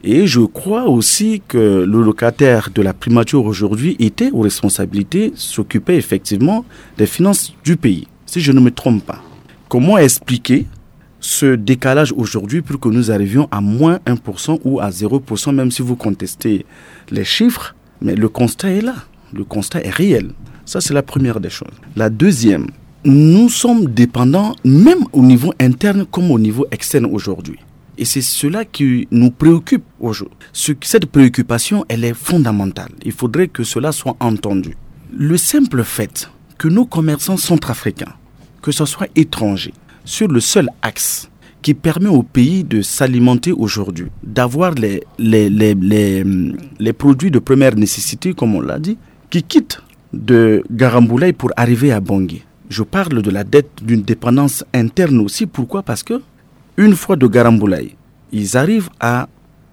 Et je crois aussi que le locataire de la primature aujourd'hui était aux responsabilités, s'occupait effectivement des finances du pays, si je ne me trompe pas. Comment expliquer ce décalage aujourd'hui pour que nous arrivions à moins 1% ou à 0%, même si vous contestez les chiffres, mais le constat est là, le constat est réel. Ça, c'est la première des choses. La deuxième, nous sommes dépendants, même au niveau interne comme au niveau externe aujourd'hui. Et c'est cela qui nous préoccupe aujourd'hui. Cette préoccupation, elle est fondamentale. Il faudrait que cela soit entendu. Le simple fait que nos commerçants centrafricains, que ce soit étrangers, sur le seul axe qui permet au pays de s'alimenter aujourd'hui, d'avoir les produits de première nécessité, comme on l'a dit, qui quittent de Garamboulaye pour arriver à Bangui. Je parle de la dette d'une dépendance interne aussi. Pourquoi ? Parce que une fois de Garamboulaye, ils arrivent à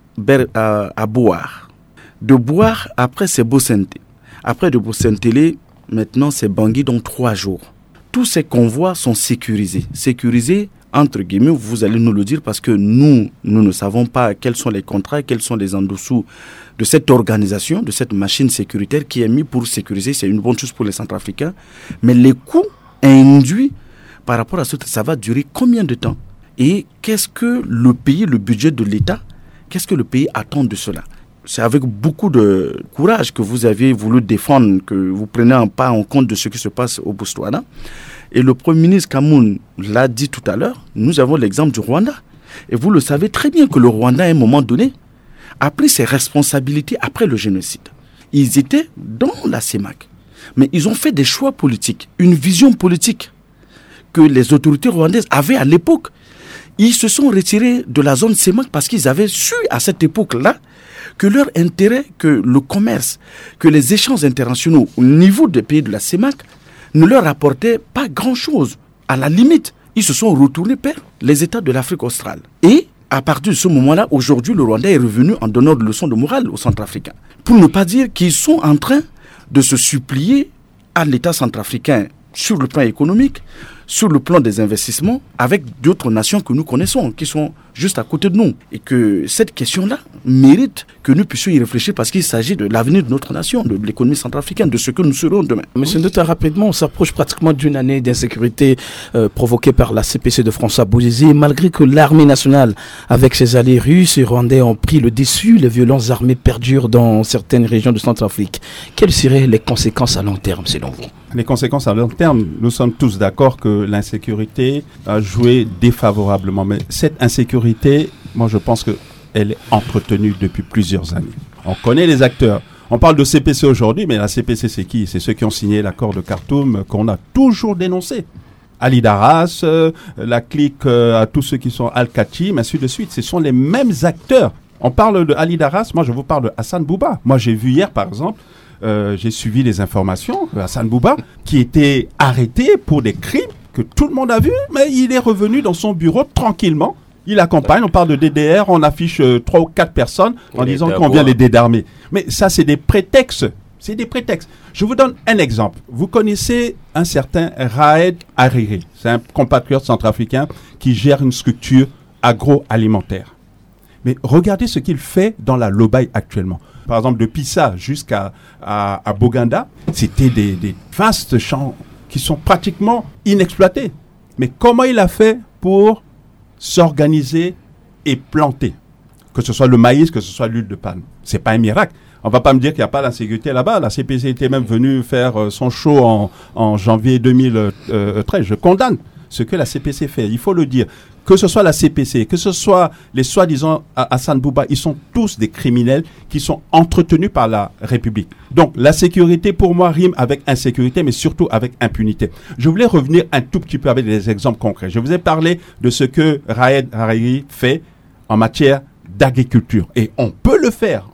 Boar. De Boar, après c'est Bossenté. Après de Bossenté, maintenant c'est Bangui, donc 3 jours. Tous ces convois sont sécurisés. Sécurisés, entre guillemets, vous allez nous le dire, parce que nous ne savons pas quels sont les contrats, quels sont les en-dessous de cette organisation, de cette machine sécuritaire qui est mise pour sécuriser. C'est une bonne chose pour les Centrafricains. Mais les coûts induits par rapport à ça va durer combien de temps ? Et qu'est-ce que le pays, le budget de l'État, qu'est-ce que le pays attend de cela ? C'est avec beaucoup de courage que vous avez voulu défendre, que vous prenez pas en compte de ce qui se passe au Botswana. Et le Premier ministre Kamoun l'a dit tout à l'heure, nous avons l'exemple du Rwanda. Et vous le savez très bien que le Rwanda, à un moment donné, a pris ses responsabilités après le génocide. Ils étaient dans la CEMAC. Mais ils ont fait des choix politiques, une vision politique que les autorités rwandaises avaient à l'époque. Ils se sont retirés de la zone CEMAC parce qu'ils avaient su à cette époque-là que leur intérêt, que le commerce, que les échanges internationaux au niveau des pays de la CEMAC ne leur apportaient pas grand-chose. À la limite, ils se sont retournés vers les États de l'Afrique australe. Et à partir de ce moment-là, aujourd'hui, le Rwanda est revenu en donnant de leçons de morale aux Centrafricains. Pour ne pas dire qu'ils sont en train de se supplier à l'État centrafricain sur le plan économique, sur le plan des investissements, avec d'autres nations que nous connaissons, qui sont juste à côté de nous. Et que cette question-là mérite que nous puissions y réfléchir, parce qu'il s'agit de l'avenir de notre nation, de l'économie centrafricaine, de ce que nous serons demain. Monsieur Ndota, rapidement, on s'approche pratiquement d'une année d'insécurité provoquée par la CPC de François Bozizé. Malgré que l'armée nationale, avec ses alliés russes et rwandais, ont pris le dessus, les violences armées perdurent dans certaines régions de Centrafrique. Quelles seraient les conséquences à long terme, selon vous ? Les conséquences à long terme, nous sommes tous d'accord que l'insécurité a joué défavorablement. Mais cette insécurité, moi je pense qu'elle est entretenue depuis plusieurs années. On connaît les acteurs. On parle de CPC aujourd'hui, mais la CPC c'est qui ? C'est ceux qui ont signé l'accord de Khartoum qu'on a toujours dénoncé. Ali Daras, la clique à tous ceux qui sont Al-Khatim, ainsi de suite. Ce sont les mêmes acteurs. On parle de Ali Daras, moi je vous parle de Hassan Bouba. Moi j'ai vu hier par exemple, j'ai suivi les informations, Hassan Bouba, qui était arrêté pour des crimes que tout le monde a vu, mais il est revenu dans son bureau tranquillement. Il accompagne, on parle de DDR, on affiche 3 ou 4 personnes en disant qu'on vient les dédarmer. Mais ça, c'est des prétextes. C'est des prétextes. Je vous donne un exemple. Vous connaissez un certain Raed Hariri. C'est un compatriote centrafricain qui gère une structure agroalimentaire. Mais regardez ce qu'il fait dans la Lobaye actuellement. Par exemple, de Pissa jusqu'à Boganda, c'était des vastes champs qui sont pratiquement inexploités. Mais comment il a fait pour s'organiser et planter ? Que ce soit le maïs, que ce soit l'huile de palme. C'est pas un miracle. On va pas me dire qu'il n'y a pas d'insécurité là-bas. La CPC était même venue faire son show en janvier 2013. Je condamne ce que la CPC fait. Il faut le dire. Que ce soit la CPC, que ce soit les soi-disant Hassan Bouba, ils sont tous des criminels qui sont entretenus par la République. Donc, la sécurité, pour moi, rime avec insécurité, mais surtout avec impunité. Je voulais revenir un tout petit peu avec des exemples concrets. Je vous ai parlé de ce que Raed Hariri fait en matière d'agriculture. Et on peut le faire.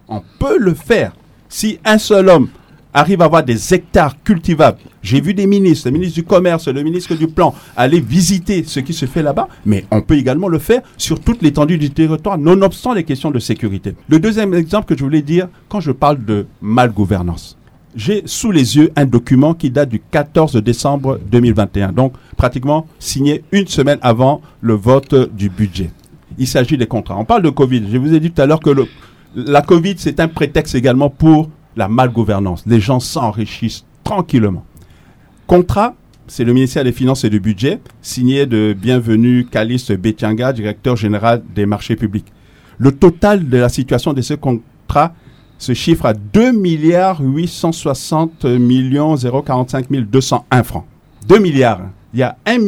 Si un seul homme arrive à avoir des hectares cultivables. J'ai vu des ministres, le ministre du Commerce, le ministre du Plan, aller visiter ce qui se fait là-bas, mais on peut également le faire sur toute l'étendue du territoire, nonobstant les questions de sécurité. Le deuxième exemple que je voulais dire, quand je parle de malgouvernance, j'ai sous les yeux un document qui date du 14 décembre 2021, donc pratiquement signé une semaine avant le vote du budget. Il s'agit des contrats. On parle de Covid. Je vous ai dit tout à l'heure que La Covid, c'est un prétexte également pour la malgouvernance. Les gens s'enrichissent tranquillement. Contrat, c'est le ministère des Finances et du Budget, signé de Bienvenu Caliste Betianga, directeur général des marchés publics. Le total de la situation de ce contrat se chiffre à 2 860 045 201 francs. 2 milliards. Il y a 1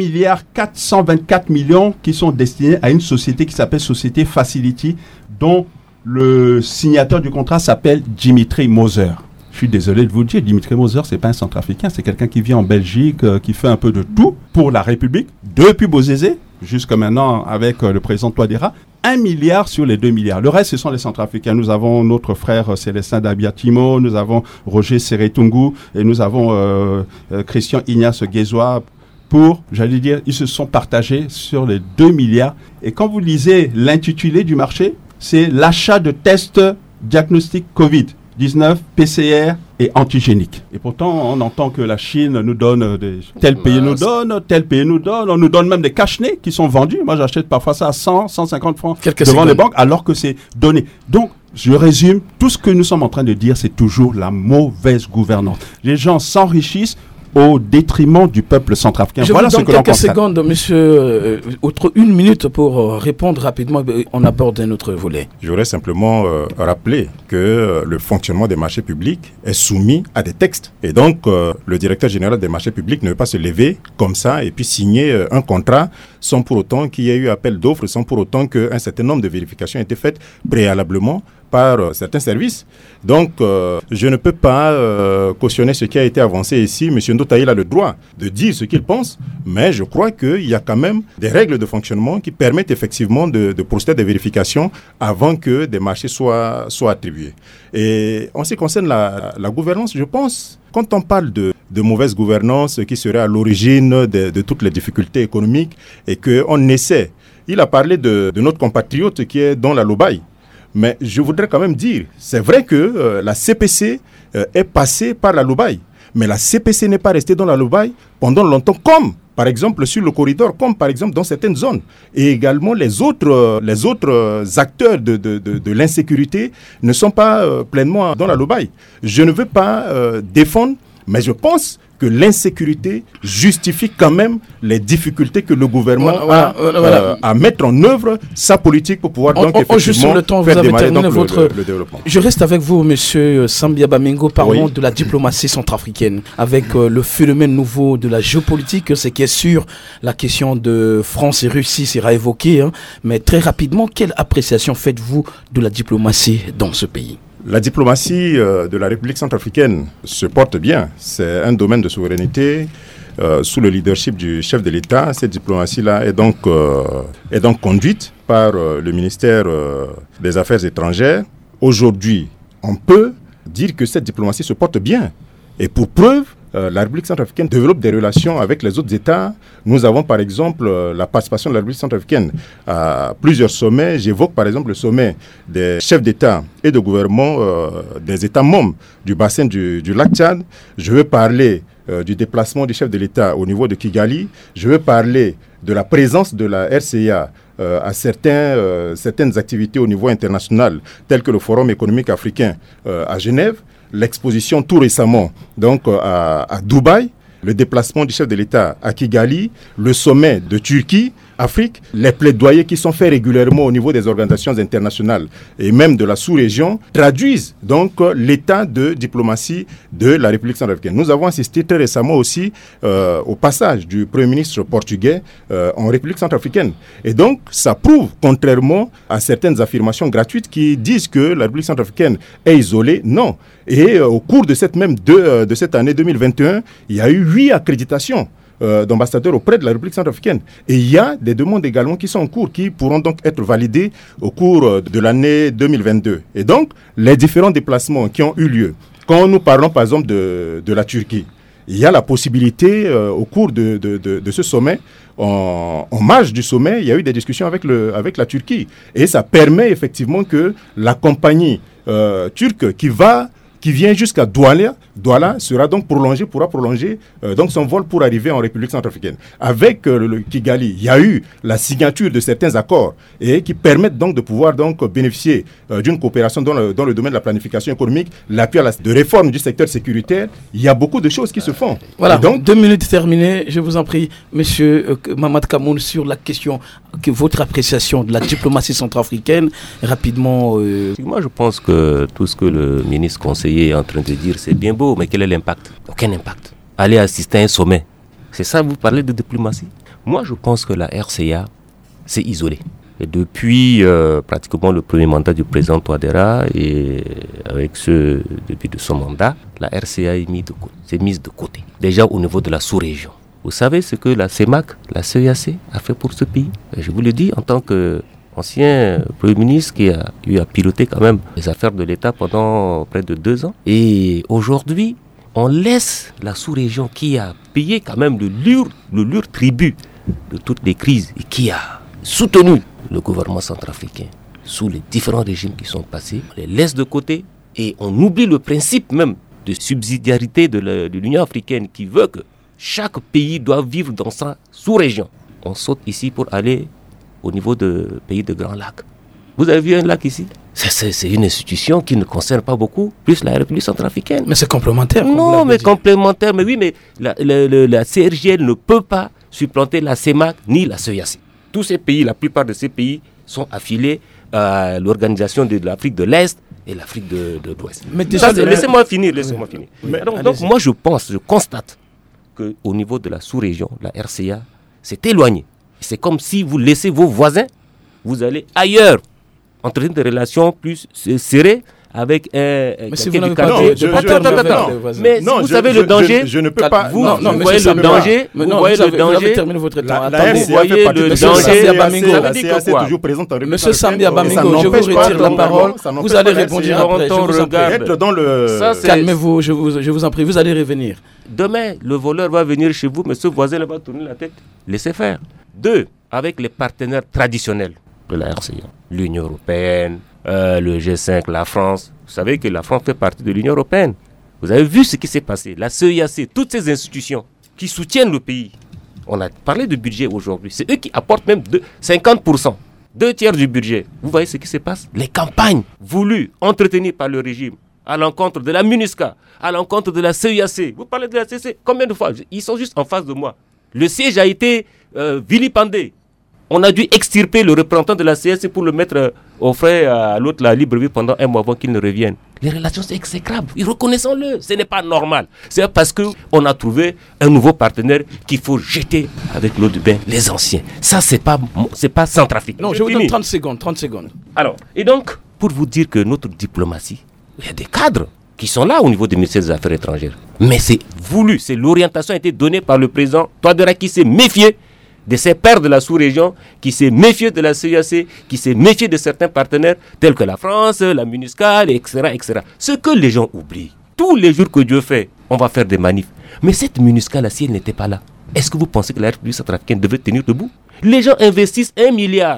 424 millions qui sont destinés à une société qui s'appelle Société Facility, dont le signateur du contrat s'appelle Dimitri Moser. Je suis désolé de vous le dire, Dimitri Moser, c'est pas un centrafricain, c'est quelqu'un qui vit en Belgique, qui fait un peu de tout pour la République, depuis Bozézé, jusqu'à maintenant avec le président Touadéra, 1 milliard sur les 2 milliards. Le reste, ce sont les centrafricains. Nous avons notre frère Célestin Dabiatimo, nous avons Roger Seretungu et nous avons Christian Ignace Guézois. J'allais dire, ils se sont partagés sur les 2 milliards. Et quand vous lisez l'intitulé du marché, c'est l'achat de tests diagnostiques Covid-19, PCR et antigéniques. Et pourtant, on entend que la Chine nous donne tel pays nous donne, on nous donne même des cache-nez qui sont vendus. Moi, j'achète parfois ça à 100, 150 francs devant les banques, alors que c'est donné. Donc, je résume, tout ce que nous sommes en train de dire, c'est toujours la mauvaise gouvernance. Les gens s'enrichissent au détriment du peuple centrafricain. Voilà ce que l'on constate. Quelques secondes, monsieur, autre 1 minute pour répondre rapidement. On aborde un autre volet. Je voudrais simplement rappeler que le fonctionnement des marchés publics est soumis à des textes. Et donc, le directeur général des marchés publics ne peut pas se lever comme ça et puis signer un contrat sans pour autant qu'il y ait eu appel d'offres, sans pour autant qu'un certain nombre de vérifications aient été faites préalablement par certains services. Donc, je ne peux pas cautionner ce qui a été avancé ici. M. Ndotaïl a le droit de dire ce qu'il pense, mais je crois qu'il y a quand même des règles de fonctionnement qui permettent effectivement de procéder à des vérifications avant que des marchés soient attribués. Et en ce qui concerne la gouvernance, je pense, quand on parle de mauvaise gouvernance qui serait à l'origine de toutes les difficultés économiques et qu'on essaie, il a parlé de notre compatriote qui est dans la Lobaye. Mais je voudrais quand même dire, c'est vrai que la CPC est passée par la Lobaye, mais la CPC n'est pas restée dans la Lobaye pendant longtemps, comme par exemple sur le corridor, comme par exemple dans certaines zones. Et également les autres acteurs de l'insécurité ne sont pas pleinement dans la Lobaye. Je ne veux pas défendre, mais je pense que l'insécurité justifie quand même les difficultés que le gouvernement a à mettre en œuvre sa politique pour pouvoir donc effectivement faire démarrer donc le développement. Je reste avec vous, monsieur Sambia Bamingo. Parlons de la diplomatie centrafricaine avec le phénomène nouveau de la géopolitique. C'est qui est sûr, la question de France et Russie sera évoquée, mais très rapidement, quelle appréciation faites-vous de la diplomatie dans ce pays ? La diplomatie de la République centrafricaine se porte bien. C'est un domaine de souveraineté sous le leadership du chef de l'État. Cette diplomatie-là est donc conduite par le ministère des Affaires étrangères. Aujourd'hui, on peut dire que cette diplomatie se porte bien. Et pour preuve, la République centrafricaine développe des relations avec les autres États. Nous avons par exemple la participation de la République centrafricaine à plusieurs sommets. J'évoque par exemple le sommet des chefs d'État et de gouvernement des États membres du bassin du lac Tchad. Je veux parler du déplacement du chef de l'État au niveau de Kigali. Je veux parler de la présence de la RCA à certaines activités au niveau international, telles que le Forum économique africain à Genève. L'exposition tout récemment donc à Dubaï, le déplacement du chef de l'État à Kigali, le sommet de Turquie, Afrique, les plaidoyers qui sont faits régulièrement au niveau des organisations internationales et même de la sous-région traduisent donc l'état de diplomatie de la République centrafricaine. Nous avons assisté très récemment aussi au passage du Premier ministre portugais en République centrafricaine. Et donc, ça prouve, contrairement à certaines affirmations gratuites qui disent que la République centrafricaine est isolée, non. Et au cours de cette année 2021, il y a eu 8 accréditations d'ambassadeurs auprès de la République centrafricaine. Et il y a des demandes également qui sont en cours, qui pourront donc être validées au cours de l'année 2022. Et donc, les différents déplacements qui ont eu lieu, quand nous parlons par exemple de la Turquie, il y a la possibilité au cours de ce sommet, en marge du sommet, il y a eu des discussions avec la Turquie. Et ça permet effectivement que la compagnie turque qui va qui vient jusqu'à Douala pourra prolonger donc son vol pour arriver en République centrafricaine. Avec le Kigali, il y a eu la signature de certains accords et qui permettent donc de pouvoir donc bénéficier d'une coopération dans le domaine de la planification économique, l'appui de réforme du secteur sécuritaire. Il y a beaucoup de choses qui se font. Voilà, donc 2 minutes terminées. Je vous en prie, monsieur Mamad Kamoun, sur la question, votre appréciation de la diplomatie centrafricaine, rapidement. Moi, je pense que tout ce que le ministre conseiller est en train de dire, c'est bien beau, mais quel est l'impact? Aucun impact. Aller assister à un sommet, c'est ça, vous parlez de diplomatie? Moi, je pense que la RCA s'est isolée. Et depuis pratiquement le premier mandat du président Touadéra et avec ce début de son mandat, la RCA est mise de côté. Déjà au niveau de la sous-région. Vous savez ce que la CEMAC, la CEAC a fait pour ce pays? Et je vous le dis en tant qu'ancien Premier ministre qui a eu à piloter quand même les affaires de l'État pendant près de 2 ans. Et aujourd'hui, on laisse la sous-région qui a payé quand même le lourd tribut de toutes les crises et qui a soutenu le gouvernement centrafricain sous les différents régimes qui sont passés. On les laisse de côté et on oublie le principe même de subsidiarité de l'Union africaine qui veut que chaque pays doit vivre dans sa sous-région. On saute ici pour aller au niveau de pays de Grands Lacs. Vous avez vu un lac ici? C'est une institution qui ne concerne pas beaucoup, plus la République centrafricaine. Mais c'est complémentaire. Non, mais complémentaire. Mais oui, mais la CRGL ne peut pas supplanter la CEMAC ni la CEAC. Tous ces pays, la plupart de ces pays sont affiliés à l'organisation de l'Afrique de l'Est et l'Afrique de l'Ouest. Laissez-moi finir. Donc moi je constate qu'au niveau de la sous-région, la RCA s'est éloignée. C'est comme si vous laissez vos voisins, vous allez ailleurs, entretenir des relations plus serrées avec quelqu'un du quartier. Mais vous savez le danger. Je ne peux pas. Vous voyez le danger. Vous voyez le danger. Terminez votre temps. Vous voyez le danger. La CAC est toujours présente en République. Monsieur Sambia Bamingo, je vous retire la parole. Vous allez répondre après. Calmez-vous, je vous en prie. Vous allez revenir. Demain, le voleur va venir chez vous, mais ce voisin va tourner la tête. Laissez faire. 2, avec les partenaires traditionnels de la RCA, l'Union européenne, le G5, la France. Vous savez que la France fait partie de l'Union européenne. Vous avez vu ce qui s'est passé. La CEIAC, toutes ces institutions qui soutiennent le pays. On a parlé de budget aujourd'hui. C'est eux qui apportent même 50%, 2/3 du budget. Vous voyez ce qui se passe? Les campagnes voulues, entretenues par le régime, à l'encontre de la MINUSCA, à l'encontre de la CEIAC. Vous parlez de la CEIAC, combien de fois? Ils sont juste en face de moi. Le siège a été vilipendé. On a dû extirper le représentant de la CEIAC pour le mettre au frais à l'autre, la Libreville, pendant 1 mois avant qu'il ne revienne. Les relations, c'est exécrable. Reconnaissons-le. Ce n'est pas normal. C'est parce qu'on a trouvé un nouveau partenaire qu'il faut jeter avec l'eau du bain les anciens. Ça, c'est pas Centrafrique. Non, je vous donne 30 secondes. Alors, et donc, pour vous dire que notre diplomatie, il y a des cadres qui sont là au niveau du ministère des Affaires étrangères. Mais c'est voulu. L'orientation a été donnée par le président Touadéra qui s'est méfié de ses pairs de la sous-région, qui s'est méfié de la CEIAC, qui s'est méfié de certains partenaires tels que la France, la MINUSCA, etc., etc. Ce que les gens oublient, tous les jours que Dieu fait, on va faire des manifs. Mais cette MINUSCA-là, si elle n'était pas là, est-ce que vous pensez que la République centrafricaine devait tenir debout? Les gens investissent $1 milliard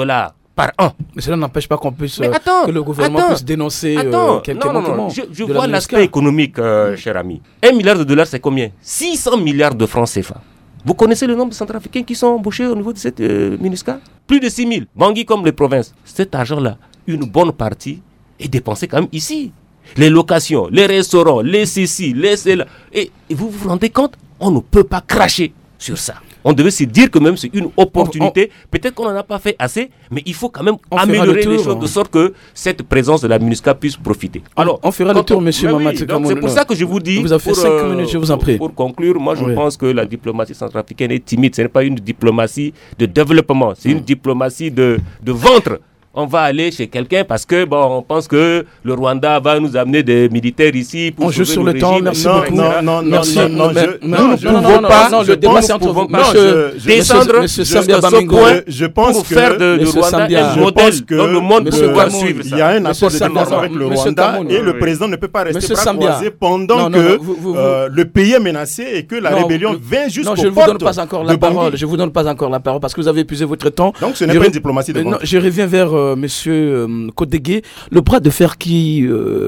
par an. Mais cela n'empêche pas qu'on puisse, que le gouvernement puisse dénoncer quelques manquements. Je vois l'aspect économique, cher ami. $1 milliard, c'est combien? 600 milliards de francs CFA. Vous connaissez le nombre de Centrafricains qui sont embauchés au niveau de cette MINUSCA? Plus de 6 000. Bangui comme les provinces. Cet argent-là, une bonne partie est dépensée quand même ici. Les locations, les restaurants, les ceci, les cela. Et vous vous rendez compte? On ne peut pas cracher sur ça. On devait se dire que même c'est une opportunité. Peut-être qu'on n'en a pas fait assez, mais il faut quand même améliorer les choses de sorte que cette présence de la MINUSCA puisse profiter. Alors, on fera le tour, monsieur Mamad. C'est pour ça que je vous dis, vous avez fait 5 minutes, je vous en prie. Pour conclure, moi je pense que la diplomatie centrafricaine est timide. Ce n'est pas une diplomatie de développement, c'est une diplomatie de ventre. On va aller chez quelqu'un parce que on pense que le Rwanda va nous amener des militaires ici pour on joue sur le temps. Merci beaucoup. Non, le débat c'est entre vous. Descendre Monsieur Sambia Bamingo. Je pense pour faire de Rwanda un modèle dans le monde pour suivre ça. Il y a un accord de défense avec le Rwanda et le président ne peut pas rester bras croisés pendant que le pays est menacé et que la rébellion vient jusqu'aux portes. Non, je ne vous donne pas encore la parole. Je vous donne pas encore la parole parce que vous avez épuisé votre temps. Donc ce n'est pas une diplomatie de ventre. Je reviens vers Monsieur Kodege, le bras de fer qui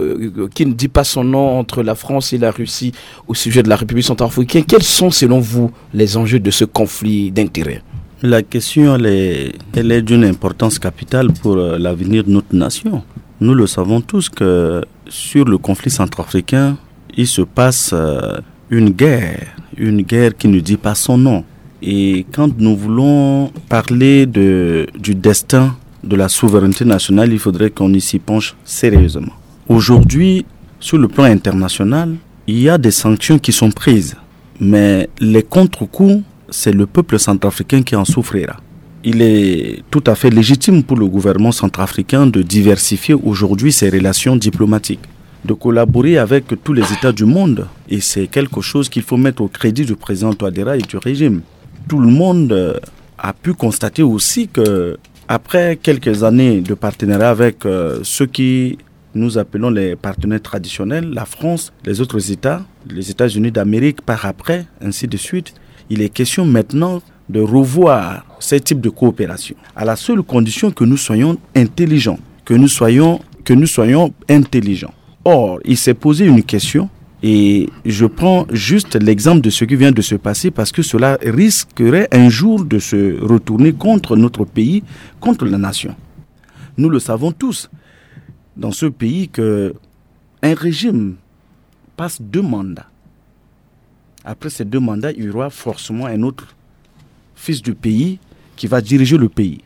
ne dit pas son nom entre la France et la Russie au sujet de la République centrafricaine, quels sont selon vous les enjeux de ce conflit d'intérêts? La question, elle est d'une importance capitale pour l'avenir de notre nation. Nous le savons tous que sur le conflit centrafricain, il se passe une guerre qui ne dit pas son nom. Et quand nous voulons parler du destin de la souveraineté nationale, il faudrait qu'on y s'y penche sérieusement. Aujourd'hui, sur le plan international, il y a des sanctions qui sont prises. Mais les contre-coups, c'est le peuple centrafricain qui en souffrira. Il est tout à fait légitime pour le gouvernement centrafricain de diversifier aujourd'hui ses relations diplomatiques, de collaborer avec tous les États du monde. Et c'est quelque chose qu'il faut mettre au crédit du président Touadéra et du régime. Tout le monde a pu constater aussi que après quelques années de partenariat avec ceux qui nous appelons les partenaires traditionnels, la France, les autres États, les États-Unis d'Amérique par après, ainsi de suite, il est question maintenant de revoir ces types de coopération à la seule condition que nous soyons intelligents, que nous soyons intelligents. Or, il s'est posé une question et je prends juste l'exemple de ce qui vient de se passer parce que cela risquerait un jour de se retourner contre notre pays, contre la nation. Nous le savons tous dans ce pays qu'un régime passe 2 mandats. Après ces 2 mandats, il y aura forcément un autre fils du pays qui va diriger le pays.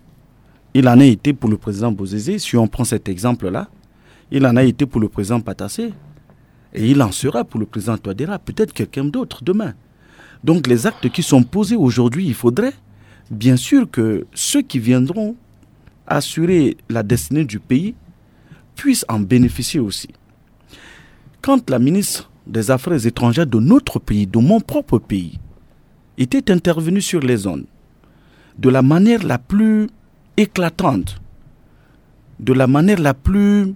Il en a été pour le président Bozizé, si on prend cet exemple-là. Il en a été pour le président Patassé. Et il en sera pour le président Touadéra, peut-être quelqu'un d'autre demain. Donc les actes qui sont posés aujourd'hui, il faudrait bien sûr que ceux qui viendront assurer la destinée du pays puissent en bénéficier aussi. Quand la ministre des Affaires étrangères de notre pays, de mon propre pays, était intervenue sur les zones de la manière la plus éclatante, de la manière la plus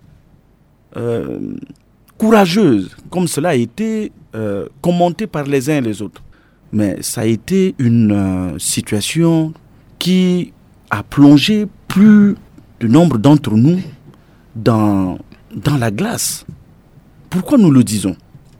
courageuse, comme cela a été commenté par les uns et les autres. Mais ça a été une situation qui a plongé plus de nombre d'entre nous dans la glace. Pourquoi nous le disons ?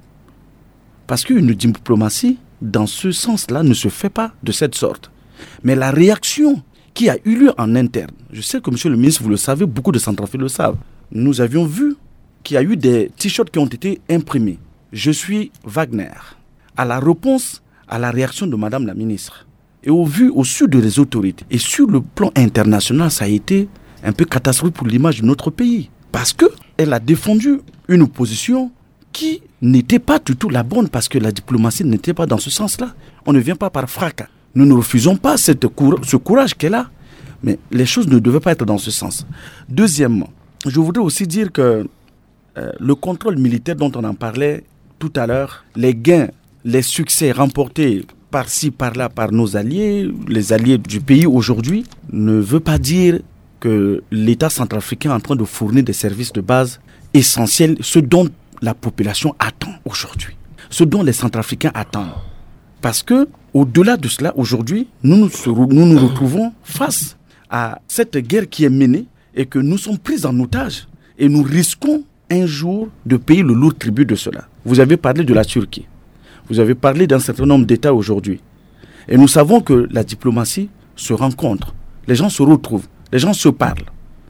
Parce qu'une diplomatie, dans ce sens-là, ne se fait pas de cette sorte. Mais la réaction qui a eu lieu en interne, je sais que monsieur le ministre, vous le savez, beaucoup de Centrafricains le savent. Nous avions vu qu'il y a eu des t-shirts qui ont été imprimés. Je suis Wagner. À la réponse, à la réaction de madame la ministre. Et au su des autorités. Et sur le plan international, ça a été un peu catastrophique pour l'image de notre pays. Parce qu'elle a défendu une position qui n'était pas du tout la bonne parce que la diplomatie n'était pas dans ce sens-là. On ne vient pas par fracas. Nous ne refusons pas ce courage qu'elle a, mais les choses ne devaient pas être dans ce sens. Deuxièmement, je voudrais aussi dire que le contrôle militaire dont on en parlait tout à l'heure, les gains, les succès remportés par-ci, par-là, par nos alliés, les alliés du pays aujourd'hui, ne veut pas dire que l'État centrafricain est en train de fournir des services de base essentiels, ce dont la population attend aujourd'hui, ce dont les Centrafricains attendent. Parce que, au-delà de cela, aujourd'hui, nous nous retrouvons face à cette guerre qui est menée et que nous sommes pris en otage et nous risquons un jour de payer le lourd tribut de cela. Vous avez parlé de la Turquie. Vous avez parlé d'un certain nombre d'États aujourd'hui. Et nous savons que la diplomatie se rencontre. Les gens se retrouvent. Les gens se parlent.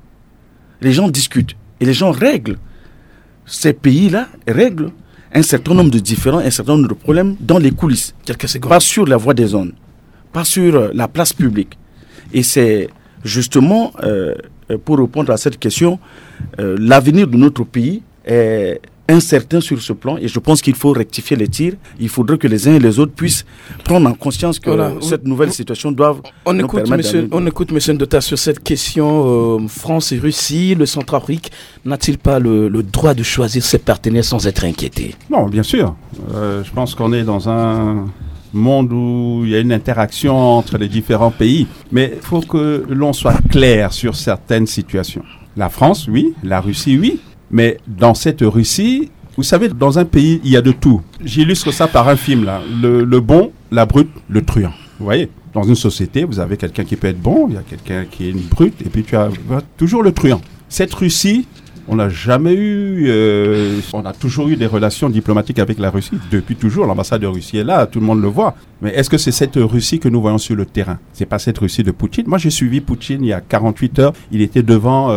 Les gens discutent. Et les gens règlent. Ces pays-là règlent un certain nombre de différends, un certain nombre de problèmes dans les coulisses. Pas sur la voie des zones. Pas sur la place publique. Et c'est justement, pour répondre à cette question, l'avenir de notre pays est incertain sur ce plan et je pense qu'il faut rectifier les tirs. Il faudrait que les uns et les autres puissent prendre en conscience que cette nouvelle situation doit nous permettre... On écoute M. Ndota sur cette question. France et Russie, le Centrafrique, n'a-t-il pas le droit de choisir ses partenaires sans être inquiété ? Non, bien sûr. Je pense qu'on est dans un monde où il y a une interaction entre les différents pays. Mais il faut que l'on soit clair sur certaines situations. La France, oui. La Russie, oui. Mais dans cette Russie, vous savez, dans un pays, il y a de tout. J'illustre ça par un film, là. Le bon, la brute, le truand. Vous voyez ? Dans une société, vous avez quelqu'un qui peut être bon, il y a quelqu'un qui est une brute, et puis tu as toujours le truand. Cette Russie, on n'a jamais eu... on a toujours eu des relations diplomatiques avec la Russie. Depuis toujours, l'ambassade de Russie est là, tout le monde le voit. Mais est-ce que c'est cette Russie que nous voyons sur le terrain? C'est pas cette Russie de Poutine. Moi, j'ai suivi Poutine il y a 48 heures. Il était devant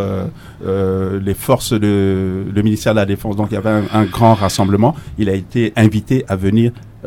les forces le ministère de la Défense. Donc, il y avait un grand rassemblement. Il a été invité à venir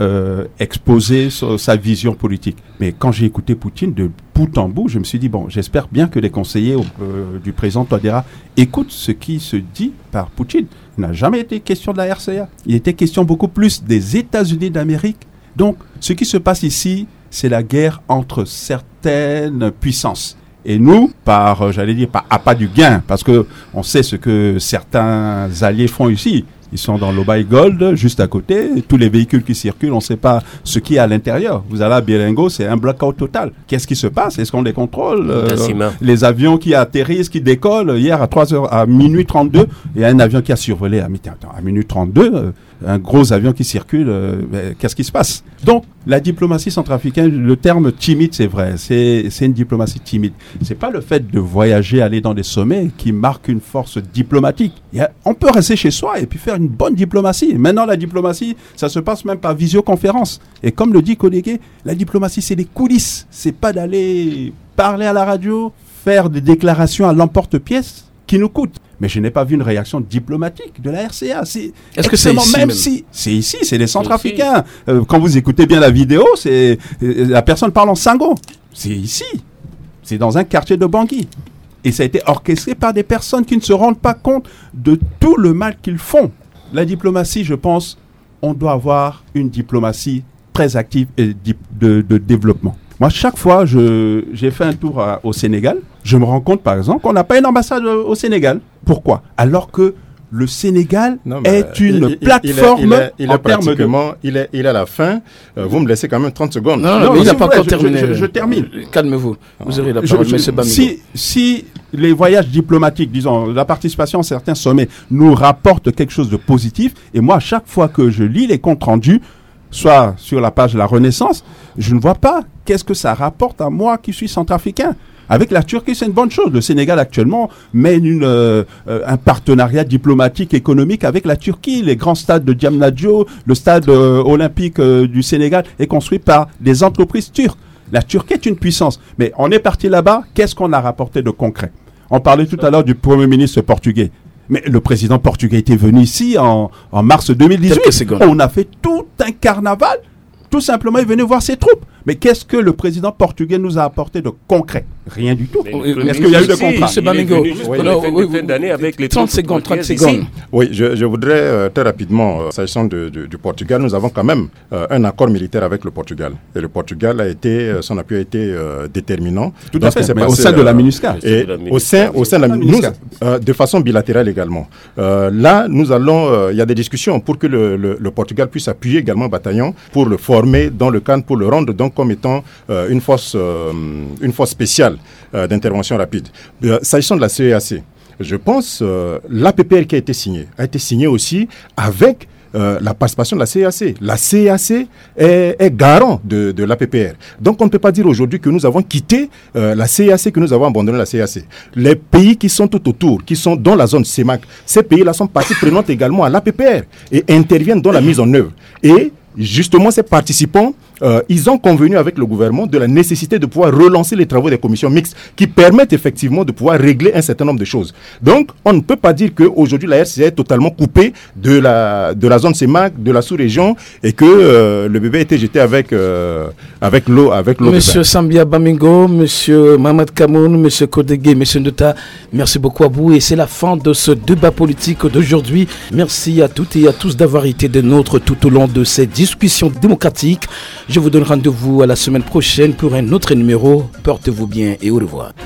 exposer sa vision politique. Mais quand j'ai écouté Poutine de bout en bout, je me suis dit, bon, j'espère bien que les conseillers du président Touadéra écoutent ce qui se dit par Poutine. Il n'a jamais été question de la RCA. Il était question beaucoup plus des États-Unis d'Amérique. Donc, ce qui se passe ici, c'est la guerre entre certaines puissances. Et nous, par appât du gain, parce que on sait ce que certains alliés font ici. Ils sont dans l'Obaï Gold, juste à côté. Tous les véhicules qui circulent, on ne sait pas ce qu'il y a à l'intérieur. Vous allez à Birengo, c'est un blackout total. Qu'est-ce qui se passe? Est-ce qu'on les contrôle? Les avions qui atterrissent, qui décollent. Hier, à minuit 32, il y a un avion qui a survolé à minuit 32. Un gros avion qui circule, qu'est-ce qui se passe? Donc, la diplomatie centrafricaine, le terme timide, c'est vrai, c'est une diplomatie timide. C'est pas le fait de voyager, aller dans des sommets qui marque une force diplomatique. On peut rester chez soi et puis faire une bonne diplomatie. Maintenant, la diplomatie, ça se passe même par visioconférence. Et comme le dit Kodege, la diplomatie, c'est les coulisses. C'est pas d'aller parler à la radio, faire des déclarations à l'emporte-pièce qui nous coûtent. Mais je n'ai pas vu une réaction diplomatique de la RCA. Est-ce que c'est ici même si c'est ici, c'est les Centrafricains. Quand vous écoutez bien la vidéo, c'est la personne parle en sango. C'est ici. C'est dans un quartier de Bangui. Et ça a été orchestré par des personnes qui ne se rendent pas compte de tout le mal qu'ils font. La diplomatie, je pense, on doit avoir une diplomatie très active et de développement. Moi, chaque fois, j'ai fait un tour au Sénégal, je me rends compte, par exemple, qu'on n'a pas une ambassade au Sénégal. Pourquoi? Alors que le Sénégal est une plateforme en termes de... Il est à la fin. Vous me laissez quand même 30 secondes. Non, mais il n'a pas encore terminé. Je termine. Calmez-vous. Vous aurez la parole, M. Bamigo. Si les voyages diplomatiques, disons, la participation à certains sommets nous rapportent quelque chose de positif, et moi, chaque fois que je lis les comptes rendus, soit sur la page de la Renaissance, je ne vois pas qu'est-ce que ça rapporte à moi qui suis centrafricain. Avec la Turquie, c'est une bonne chose. Le Sénégal, actuellement, mène un partenariat diplomatique, économique avec la Turquie. Les grands stades de Diamniadio, le stade olympique du Sénégal est construit par des entreprises turques. La Turquie est une puissance. Mais on est parti là-bas, qu'est-ce qu'on a rapporté de concret? On parlait tout à l'heure du Premier ministre portugais. Mais le président portugais était venu ici en mars 2018. On a fait tout un carnaval. Tout simplement, il venait voir ses troupes. Mais qu'est-ce que le président portugais nous a apporté de concret? Rien du tout. Est-ce qu'il y a eu de contrat? M. Bamigo, fin d'année avec les 30 secondes. Oui, je voudrais très rapidement, s'agissant du Portugal, nous avons quand même un accord militaire avec le Portugal. Et le Portugal son appui a été déterminant. Tout à fait, mais au sein de la MINUSCA. Et au sein de la MINUSCA. De façon bilatérale également. Là, nous allons, il y a des discussions pour que le Portugal puisse appuyer également un bataillon pour le former dans le cadre, pour le rendre donc comme étant une force spéciale d'intervention rapide. S'agissant de la CEAC, je pense l'APPR qui a été signée aussi avec la participation de la CEAC. La CEAC est garant de l'APPR. Donc on ne peut pas dire aujourd'hui que nous avons quitté la CEAC, que nous avons abandonné la CEAC. Les pays qui sont tout autour, qui sont dans la zone CEMAC, ces pays-là sont partie prenante également à l'APPR et interviennent dans la mise en œuvre. Et justement, ces participants, ils ont convenu avec le gouvernement de la nécessité de pouvoir relancer les travaux des commissions mixtes qui permettent effectivement de pouvoir régler un certain nombre de choses. Donc, on ne peut pas dire qu'aujourd'hui la RCA est totalement coupée de la zone CEMAC, de la sous-région, et que le bébé a été jeté avec l'eau. Monsieur Sambia Bamigo, Monsieur Mohamed Kamoun, Monsieur Kodege, Monsieur Ndota, merci beaucoup à vous. Et c'est la fin de ce débat politique d'aujourd'hui. Merci à toutes et à tous d'avoir été des nôtres tout au long de cette discussion démocratique. Je vous donne rendez-vous à la semaine prochaine pour un autre numéro. Portez-vous bien et au revoir.